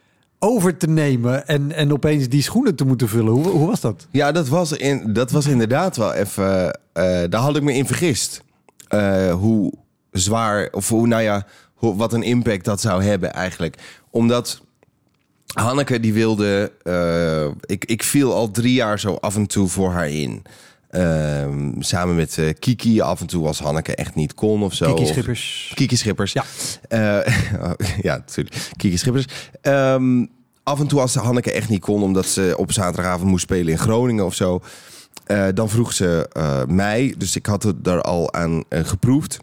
over te nemen en, en opeens die schoenen te moeten vullen. Hoe, hoe was dat? Ja, dat was, in, dat was inderdaad wel even... Uh, daar had ik me in vergist. Uh, hoe zwaar, of hoe, nou ja, hoe, wat een impact dat zou hebben eigenlijk. Omdat Hanneke die wilde... Uh, ik, ik viel al drie jaar zo af en toe voor haar in. Uh, samen met uh, Kiki, af en toe als Hanneke echt niet kon of zo. Kiki Schippers. Of, Kiki Schippers. Ja, uh, ja natuurlijk. Kiki Schippers. Um, af en toe als Hanneke echt niet kon, omdat ze op zaterdagavond moest spelen in Groningen of zo. Uh, dan vroeg ze uh, mij, dus ik had het daar al aan uh, geproefd.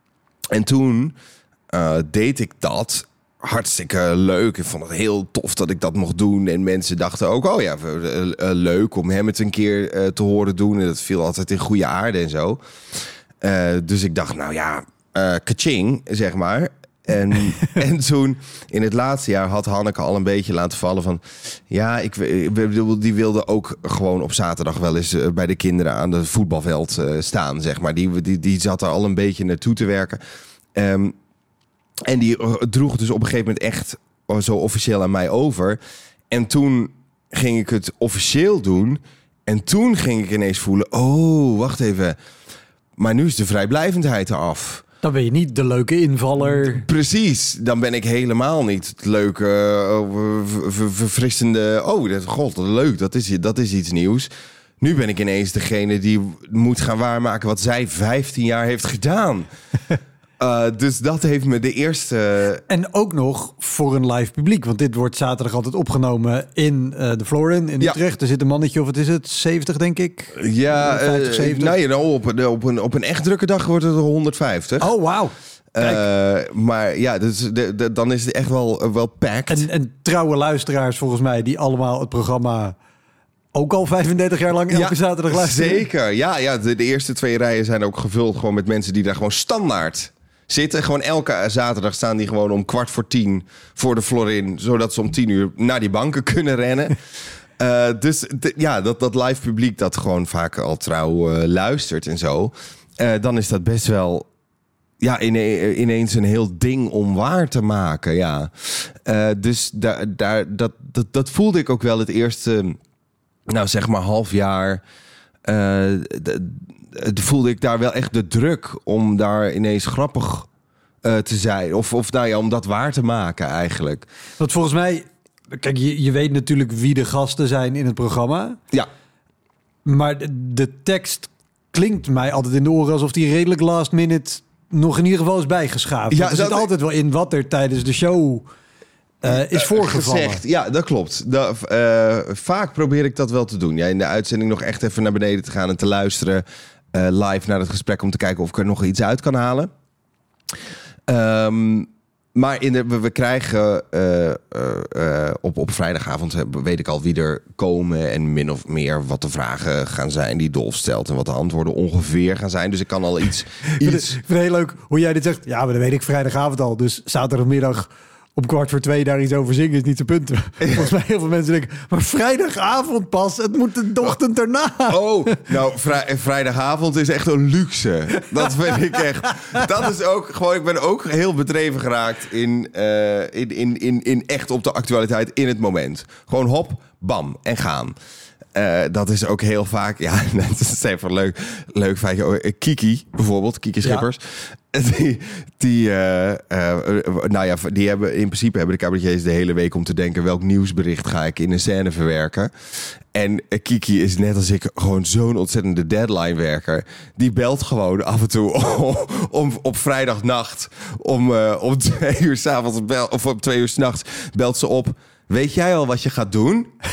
En toen uh, deed ik dat. Hartstikke leuk. Ik vond het heel tof dat ik dat mocht doen. En mensen dachten ook, oh ja, uh, uh, leuk om hem het een keer uh, te horen doen. En dat viel altijd in goede aarde en zo. Uh, dus ik dacht, nou ja, uh, kaching, zeg maar. En, en toen, in het laatste jaar, had Hanneke al een beetje laten vallen van... Ja, ik, die wilde ook gewoon op zaterdag wel eens bij de kinderen aan het voetbalveld uh, staan, zeg maar. Die, die, die zat er al een beetje naartoe te werken. Um, en die droeg dus op een gegeven moment echt zo officieel aan mij over. En toen ging ik het officieel doen. En toen ging ik ineens voelen, oh, wacht even. Maar nu is de vrijblijvendheid eraf. Dan ben je niet de leuke invaller. Precies, dan ben ik helemaal niet het leuke, uh, verfrissende... Oh, dat, god, dat leuk, dat is, dat is iets nieuws. Nu ben ik ineens degene die moet gaan waarmaken wat zij vijftien jaar heeft gedaan. Uh, dus dat heeft me de eerste... En ook nog voor een live publiek. Want dit wordt zaterdag altijd opgenomen in uh, de Florin in Utrecht. Ja. Er zit een mannetje, of wat is het? zeventig, denk ik? Ja, vijftig, zeventig. Uh, nou, op, op, een, op een echt drukke dag wordt het er honderdvijftig. Oh, wauw. Uh, maar ja, dus de, de, dan is het echt wel, wel packed. En, en trouwe luisteraars volgens mij, die allemaal het programma... ook al vijfendertig jaar lang elke ja, zaterdag luisteren. Zeker, ja. ja de, de eerste twee rijen zijn ook gevuld gewoon met mensen die daar gewoon standaard... zitten. Gewoon elke zaterdag staan die gewoon om kwart voor tien voor de Florin, zodat ze om tien uur naar die banken kunnen rennen. uh, dus de, ja, dat, dat live publiek dat gewoon vaak al trouw uh, luistert en zo. Uh, dan is dat best wel ja, ine- ineens een heel ding om waar te maken. Ja. Uh, dus daar, daar, dat, dat, dat voelde ik ook wel het eerste, nou zeg maar half jaar. Uh, d- voelde ik daar wel echt de druk om daar ineens grappig uh, te zijn. Of, of nou ja, om dat waar te maken eigenlijk. Want volgens mij, kijk, je, je weet natuurlijk wie de gasten zijn in het programma. Ja. Maar de, de tekst klinkt mij altijd in de oren alsof die redelijk last minute nog in ieder geval is bijgeschaafd. Ja, er zit altijd wel in wat er tijdens de show... Uh, is voorgevallen. Gezegd, ja, dat klopt. Dat, uh, vaak probeer ik dat wel te doen. Ja, in de uitzending nog echt even naar beneden te gaan en te luisteren. Uh, live naar het gesprek om te kijken of ik er nog iets uit kan halen. Um, maar in de, we, we krijgen uh, uh, uh, op, op vrijdagavond weet ik al wie er komen en min of meer wat de vragen gaan zijn die Dolf stelt en wat de antwoorden ongeveer gaan zijn. Dus ik kan al iets... iets... Ik vind het heel leuk hoe jij dit zegt. Ja, maar dat weet ik vrijdagavond al. Dus zaterdagmiddag... op kwart voor twee daar iets over zingen is niet te punten. Volgens mij heel veel mensen denken... maar vrijdagavond pas, het moet de ochtend erna. Oh, nou, vrij, vrijdagavond is echt een luxe. Dat vind ik echt... Dat is ook gewoon... Ik ben ook heel bedreven geraakt in, uh, in, in, in, in echt op de actualiteit in het moment. Gewoon hop, bam en gaan. Uh, dat is ook heel vaak... Ja, dat is even leuk. Leuk feitje. Kiki, bijvoorbeeld. Kiki Schippers. Ja. Die, die, uh, uh, nou ja, die hebben in principe hebben de cabaretiers de hele week om te denken... welk nieuwsbericht ga ik in een scène verwerken. En uh, Kiki is net als ik gewoon zo'n ontzettende deadline-werker. Die belt gewoon af en toe om, om, op vrijdagnacht... om, uh, om twee uur 's avonds of om twee uur 's nachts belt ze op... Weet jij al wat je gaat doen?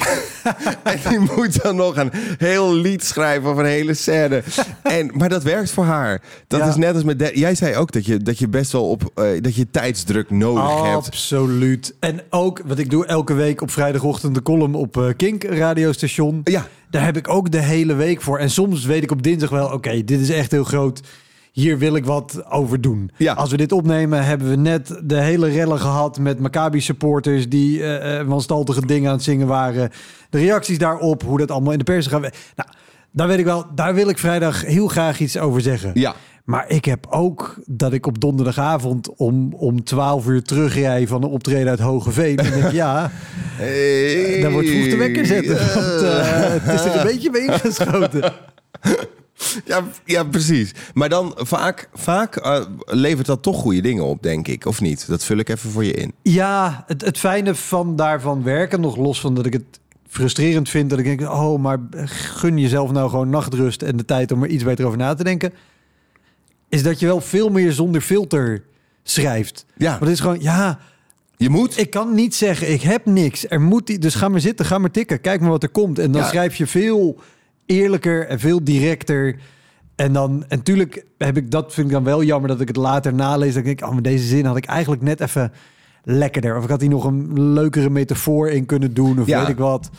en die moet dan nog een heel lied schrijven of een hele scène. En, maar dat werkt voor haar. Dat Ja. is net als met... De, jij zei ook dat je, dat je best wel op... Uh, dat je tijdsdruk nodig hebt. Absoluut. En ook, wat ik doe elke week op vrijdagochtend de column op uh, Kink radiostation. Ja. Daar heb ik ook de hele week voor. En soms weet ik op dinsdag wel, oké, okay, dit is echt heel groot. Hier wil ik wat over doen. Ja. Als we dit opnemen, hebben we net de hele rellen gehad met Maccabi-supporters die uh, wanstaltige dingen aan het zingen waren. De reacties daarop, hoe dat allemaal in de pers gaat. Nou, daar weet ik wel, daar wil ik vrijdag heel graag iets over zeggen. Ja. Maar ik heb ook dat ik op donderdagavond om, om twaalf uur terugrij van een optreden uit Hogeveen. En denk, ja, hey. daar wordt vroeg de wekker zetten. Want uh, het is er een beetje mee ingeschoten. Ja, ja, precies. Maar dan vaak, vaak uh, levert dat toch goede dingen op, denk ik. Of niet? Dat vul ik even voor je in. Ja, het, het fijne van daarvan werken, nog los van dat ik het frustrerend vind. Dat ik denk, oh, maar gun jezelf nou gewoon nachtrust en de tijd om er iets beter over na te denken. Is dat je wel veel meer zonder filter schrijft. Ja. Maar het is gewoon, ja... Je moet... Ik kan niet zeggen, ik heb niks. Er moet die, dus ga maar zitten, ga maar tikken. Kijk maar wat er komt. En dan Ja. schrijf je veel eerlijker en veel directer. En dan, en natuurlijk heb ik, dat vind ik dan wel jammer dat ik het later nalees. Dat ik denk, oh, maar deze zin had ik eigenlijk net even lekkerder. Of ik had hier nog een leukere metafoor in kunnen doen. Of Ja. weet ik wat.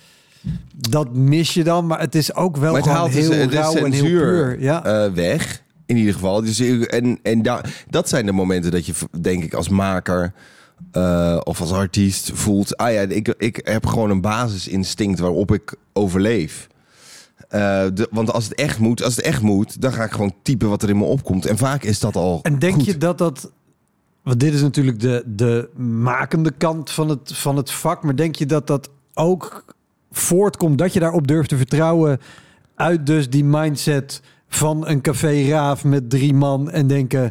Dat mis je dan, maar het is ook wel Maar het gewoon haalt dus, heel de rauw en heel censuur puur. Ja. uh, weg. In ieder geval. Dus, en en da, dat zijn de momenten dat je, denk ik, als maker uh, of als artiest voelt... Ah ja, ik, ik heb gewoon een basisinstinct waarop ik overleef. Uh, de, want als het echt moet, als het echt moet, dan ga ik gewoon typen wat er in me opkomt. En vaak is dat al En denk goed. je dat dat... Want dit is natuurlijk de, de makende kant van het, van het vak. Maar denk je dat dat ook voortkomt, dat je daarop durft te vertrouwen uit dus die mindset van een café Raaf met drie man en denken,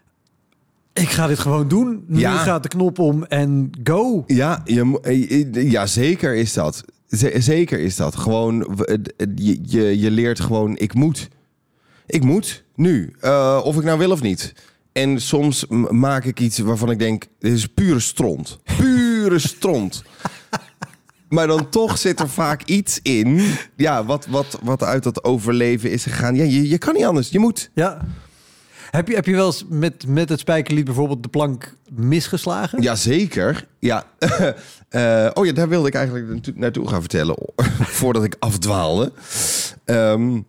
ik ga dit gewoon doen. Nu Ja. gaat de knop om en go. Ja, je, ja, zeker is dat. Z- zeker is dat. Gewoon, je, je, je leert gewoon, ik moet. Ik moet, nu. Uh, of ik nou wil of niet. En soms m- maak ik iets waarvan ik denk, dit is pure stront. Pure stront. Maar dan toch zit er vaak iets in, ja, wat, wat, wat uit dat overleven is gegaan. Ja, je, je kan niet anders, je moet. Ja. Heb je, heb je wel eens met, met het Spijkerlied bijvoorbeeld de plank misgeslagen? Jazeker. Ja. uh, oh ja, daar wilde ik eigenlijk naartoe, naartoe gaan vertellen. Voordat ik afdwaalde. Um,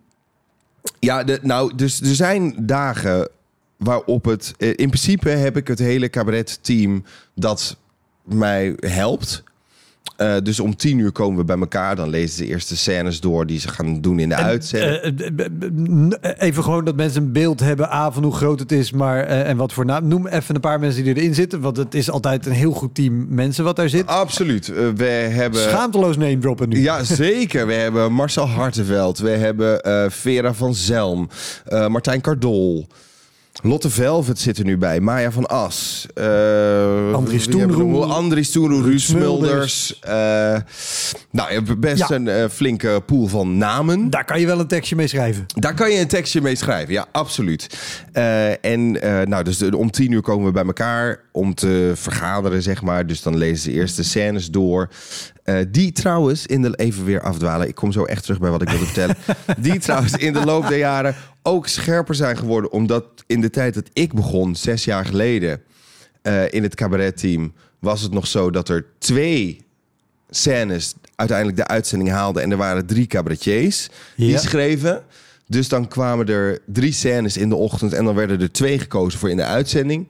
ja, de, nou, dus er zijn dagen waarop het... Uh, in principe heb ik het hele cabaretteam dat mij helpt. Uh, dus om tien uur komen we bij elkaar. Dan lezen ze eerst de scènes door die ze gaan doen in de en, uitzending. Uh, even gewoon dat mensen een beeld hebben A, van hoe groot het is, maar uh, en wat voor naam. Noem even een paar mensen die erin zitten. Want het is altijd een heel goed team mensen wat daar zit. Absoluut. Uh, we hebben... Schaamteloos name droppen nu. Ja, zeker. We hebben Marcel Hartenveld. We hebben uh, Vera van Zelm. Uh, Martijn Cardol. Lotte Velvet zit er nu bij. Maya van As. Uh, Andries Toenroe. Andries Toenroe. Ruud Smulders. Uh, nou, je hebt best ja. een uh, flinke pool van namen. Daar kan je wel een tekstje mee schrijven. Daar kan je een tekstje mee schrijven, ja, absoluut. Uh, en uh, nou, dus de, om tien uur komen we bij elkaar om te vergaderen, zeg maar. Dus dan lezen ze eerst de scènes door. Uh, die trouwens, in de, even weer afdwalen. Ik kom zo echt terug bij wat ik wilde vertellen. Die trouwens in de loop der jaren ook scherper zijn geworden. Omdat in de tijd dat ik begon, zes jaar geleden, uh, in het cabaretteam, was het nog zo dat er twee scènes uiteindelijk de uitzending haalden. En er waren drie cabaretiers die ja. schreven. Dus dan kwamen er drie scènes in de ochtend en dan werden er twee gekozen voor in de uitzending.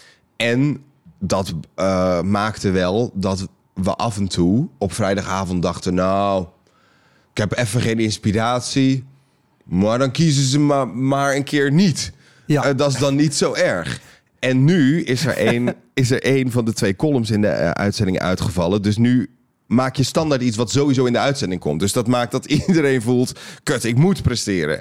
En dat uh, maakte wel dat we af en toe op vrijdagavond dachten, nou, ik heb even geen inspiratie, maar dan kiezen ze maar, maar een keer niet. Ja. Uh, dat is dan niet zo erg. En nu is er één is er één van de twee columns in de uh, uitzending uitgevallen. Dus nu maak je standaard iets wat sowieso in de uitzending komt. Dus dat maakt dat iedereen voelt, kut, ik moet presteren.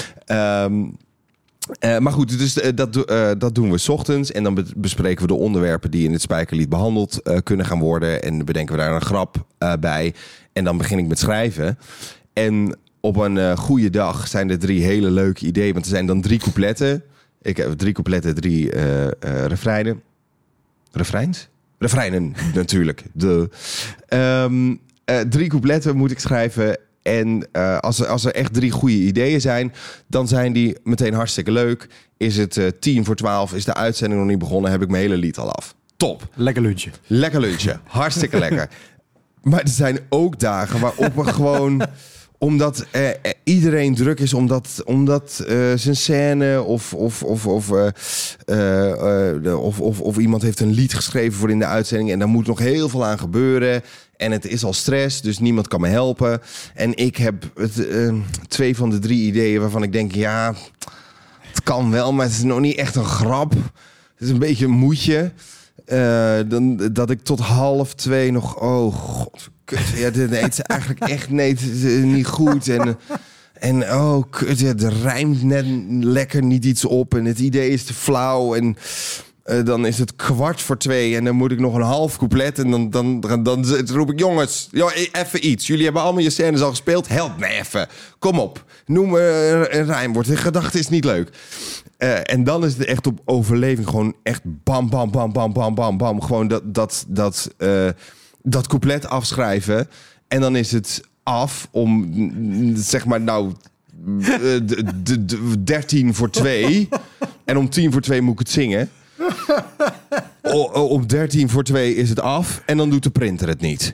Um, Uh, maar goed, dus uh, dat, uh, dat doen we 's ochtends. En dan be- bespreken we de onderwerpen die in het Spijkerlied behandeld uh, kunnen gaan worden. En bedenken we daar een grap uh, bij. En dan begin ik met schrijven. En op een uh, goede dag zijn er drie hele leuke ideeën. Want er zijn dan drie coupletten. Ik heb drie coupletten, drie uh, uh, refreinen. Refreins? Refreinen, natuurlijk. De, um, uh, drie coupletten moet ik schrijven. En uh, als, er, als er echt drie goede ideeën zijn, dan zijn die meteen hartstikke leuk. Is het uh, tien voor twaalf, is de uitzending nog niet begonnen, heb ik mijn hele lied al af. Top. Lekker lunchen. Lekker lunchen. Hartstikke lekker. Maar er zijn ook dagen waarop we gewoon... Omdat uh, iedereen druk is, omdat, omdat uh, zijn scène of, of, of, of, uh, uh, uh, of, of, of iemand heeft een lied geschreven voor in de uitzending. En daar moet nog heel veel aan gebeuren. En het is al stress, dus niemand kan me helpen. En ik heb het, uh, twee van de drie ideeën waarvan ik denk, ja, het kan wel, maar het is nog niet echt een grap. Het is een beetje een moedje. Uh, dan, dat ik tot half twee nog... Oh, god, kut. Ja, dit nee, het is eigenlijk echt nee, het is niet goed. En, en oh, kut, ja, er rijmt net lekker niet iets op. En het idee is te flauw. En uh, dan is het kwart voor twee. En dan moet ik nog een half couplet. En dan, dan, dan, dan, dan roep ik, jongens, joh, even iets. Jullie hebben allemaal je scènes al gespeeld. Help me even. Kom op. Noem uh, een rijmwoord. De gedachte is niet leuk. Uh, en dan is het echt op overleving gewoon echt bam, bam, bam, bam, bam, bam, bam. Gewoon dat, dat, dat, uh, dat couplet afschrijven. En dan is het af om, zeg maar, nou, de, de, de, dertien voor twee. En om tien voor twee moet ik het zingen. O, om dertien voor twee is het af. En dan doet de printer het niet.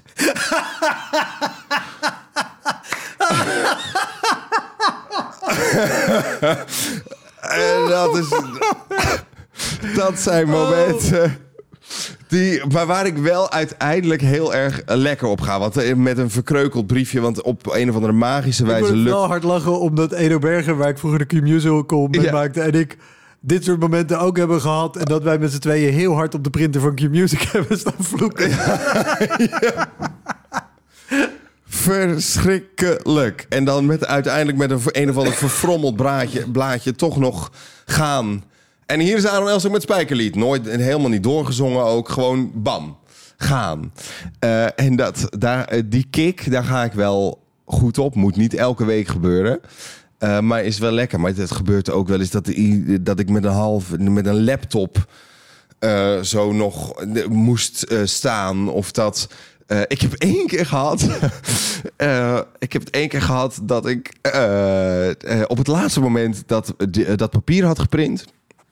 En dat is... Dat zijn momenten... Die, maar waar ik wel uiteindelijk heel erg lekker op ga. Want met een verkreukeld briefje. Want op een of andere magische wijze... Ik moet lukt... wel hard lachen omdat Edo Berger, waar ik vroeger de Q-Musical mee Ja. maakte... en ik dit soort momenten ook hebben gehad. En dat wij met z'n tweeën heel hard op de printer van Q-Music hebben staan vloeken. Ja. Ja. Verschrikkelijk. En dan met, uiteindelijk met een, een of ander verfrommeld blaadje, blaadje toch nog gaan. En hier is Aaron Elsing met Spijkerlied. Nooit, helemaal niet doorgezongen ook. Gewoon bam. Gaan. Uh, en dat, daar, die kick, daar ga ik wel goed op. Moet niet elke week gebeuren. Uh, maar is wel lekker. Maar het gebeurt ook wel eens dat, dat ik met een half, met een laptop uh, zo nog moest uh, staan. Of dat... Uh, ik heb één keer gehad. uh, ik heb het één keer gehad dat ik uh, uh, op het laatste moment dat, uh, dat papier had geprint.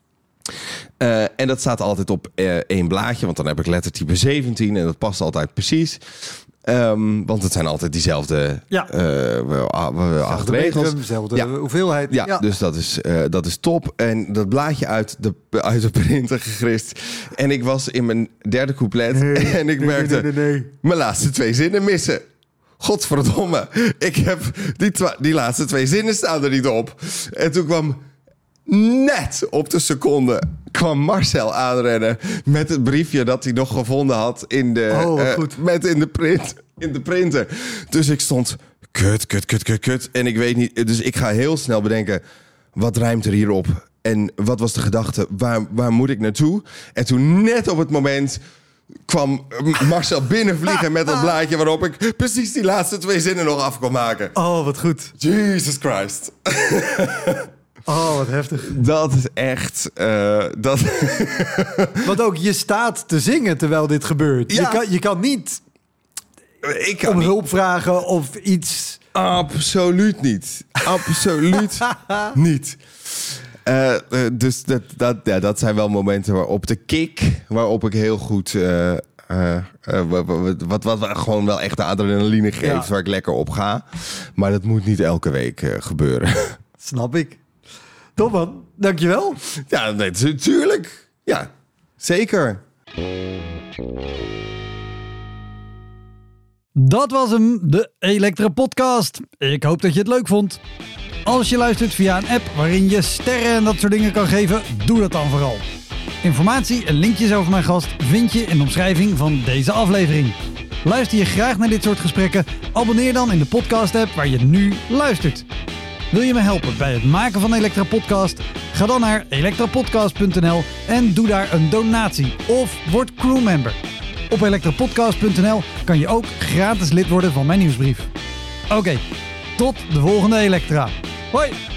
Uh, en dat staat altijd op uh, één blaadje, want dan heb ik lettertype zeventien en dat past altijd precies. Um, want het zijn altijd diezelfde Ja. uh, acht regels. Dezelfde Ja. hoeveelheid. Ja, ja, dus dat is, uh, dat is top. En dat blaadje uit de, uit de printer gegrist. En ik was in mijn derde couplet. Nee, en ik nee, merkte nee, nee, nee. mijn laatste twee zinnen missen. Godverdomme. Ik heb die, twa- die laatste twee zinnen staan er niet op. En toen kwam net op de seconde kwam Marcel aanrennen met het briefje dat hij nog gevonden had in de, oh, uh, goed. met in de print, in de printer. Dus ik stond kut, kut, kut, kut, kut. En ik weet niet, dus ik ga heel snel bedenken, wat rijmt er hierop? En wat was de gedachte? Waar, waar moet ik naartoe? En toen net op het moment kwam Marcel binnenvliegen met dat blaadje waarop ik precies die laatste twee zinnen nog af kon maken. Oh, wat goed. Jesus Christ. Oh, wat heftig. Dat is echt... Uh, dat... Want ook, je staat te zingen terwijl dit gebeurt. Ja. Je, kan, je kan niet ik kan om niet. hulp vragen of iets... Absoluut niet. Absoluut niet. Uh, uh, dus dat, dat, ja, dat zijn wel momenten waarop de kick... waarop ik heel goed... Uh, uh, uh, wat, wat, wat gewoon wel echt de adrenaline geeft... Ja. waar ik lekker op ga. Maar dat moet niet elke week uh, gebeuren. Snap ik. Top man, dankjewel. Ja, nee, tu- tuurlijk. Ja, zeker. Dat was hem, de Elektra Podcast. Ik hoop dat je het leuk vond. Als je luistert via een app waarin je sterren en dat soort dingen kan geven, doe dat dan vooral. Informatie en linkjes over mijn gast vind je in de omschrijving van deze aflevering. Luister je graag naar dit soort gesprekken? Abonneer dan in de podcast-app waar je nu luistert. Wil je me helpen bij het maken van Elektra Podcast? Ga dan naar elektrapodcast punt n l en doe daar een donatie of word crewmember. Op elektrapodcast punt n l kan je ook gratis lid worden van mijn nieuwsbrief. Oké, tot de volgende Elektra. Hoi!